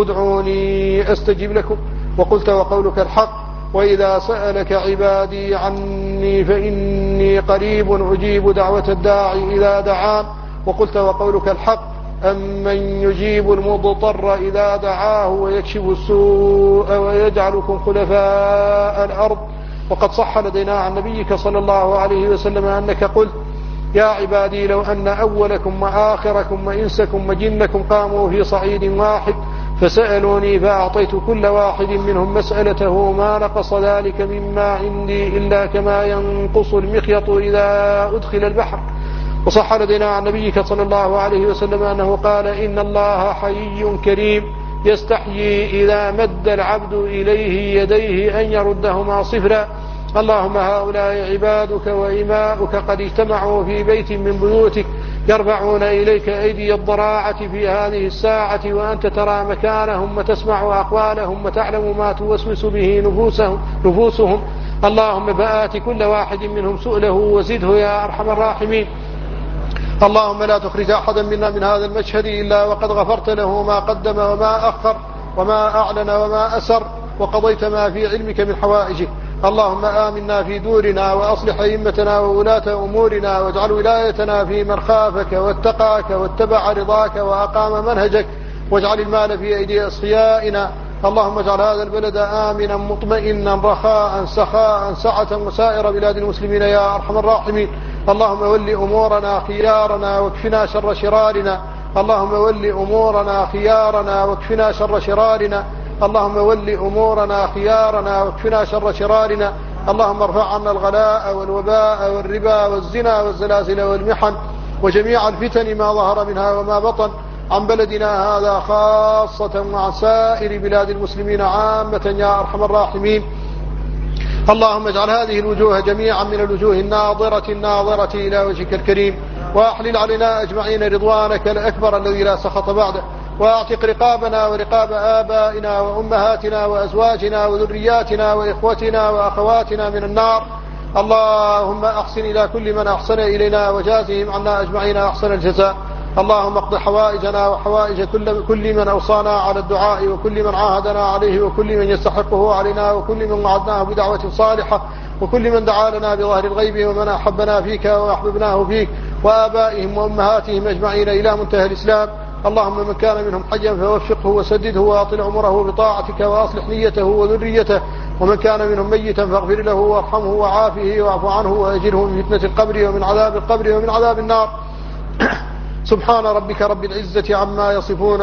ادعوني أستجب لكم، وقلت وقولك الحق وإذا سألك عبادي عني فإني قريب أجيب دعوة الداعي إذا دعان، وقلت وقولك الحق أمن يجيب المضطر إذا دعاه ويكشف السوء ويجعلكم خلفاء الأرض. وقد صح لدينا عن نبيك صلى الله عليه وسلم أنك قلت يا عبادي لو أن أولكم وآخركم وإنسكم وجنكم قاموا في صعيد واحد فسألوني فأعطيت كل واحد منهم مسألته ما نقص ذلك مما عندي إلا كما ينقص المخيط إذا أدخل البحر. وصح لدينا عن نبيك صلى الله عليه وسلم أنه قال إن الله حيي كريم يستحيي إذا مد العبد إليه يديه أن يردهما صفرا. اللهم هؤلاء عبادك وإماؤك قد اجتمعوا في بيت من بيوتك يرفعون إليك أيدي الضراعة في هذه الساعة، وأنت ترى مكانهم وتسمع أقوالهم وتعلم ما توسوس به نفوسهم. اللهم فآت كل واحد منهم سؤله وزده يا أرحم الراحمين. اللهم لا تخرج أحدا منا من هذا المشهد إلا وقد غفرت له ما قدم وما أخر وما أعلن وما أسر، وقضيت ما في علمك من حوائجه. اللهم آمنا في دورنا وأصلح أئمتنا وولاة أمورنا، واجعل ولايتنا في من خافك واتقاك واتبع رضاك وأقام منهجك، واجعل المال في أيدي أصفيائنا. اللهم اجعل هذا البلد آمنا مطمئنا رخاء سخاء سعة وسائر بلاد المسلمين يا أرحم الراحمين. اللهم ول أمورنا خيارنا واكفنا شر شرارنا. اللهم ول أمورنا خيارنا واكفنا شر شرارنا. اللهم ول أمورنا خيارنا واكفنا شر شرارنا. اللهم ارفع عنا الغلاء والوباء والربا والزنا والزلازل والمحن وجميع الفتن ما ظهر منها وما بطن عن بلدنا هذا خاصة وعن سائر بلاد المسلمين عامة يا أرحم الراحمين. اللهم اجعل هذه الوجوه جميعا من الوجوه الناظرة إلى وجهك الكريم، وأحلل علينا أجمعين رضوانك الأكبر الذي لا سخط بعده، واعتق رقابنا ورقاب آبائنا وأمهاتنا وأزواجنا وذرياتنا وإخوتنا وأخواتنا من النار. اللهم أحسن إلى كل من أحسن إلينا وجازهم عنا أجمعين أحسن الجزاء. اللهم اقض حوائجنا وحوائج كل من أوصانا على الدعاء، وكل من عاهدنا عليه، وكل من يستحقه علينا، وكل من وعدناه بدعوة صالحة، وكل من دعا لنا بظهر الغيب، ومن أحبنا فيك وأحببناه فيك، وآبائهم وأمهاتهم أجمعين إلى منتهى الإسلام. اللهم من كان منهم حيا فوفقه وسدده وأطل عمره بطاعتك وأصلح نيته وذريته، ومن كان منهم ميتا فاغفر له وارحمه وعافه واعف عنه وأجره من فتنة القبر ومن عذاب القبر ومن عذاب النار. سبحان ربك رب العزة عما يصفون.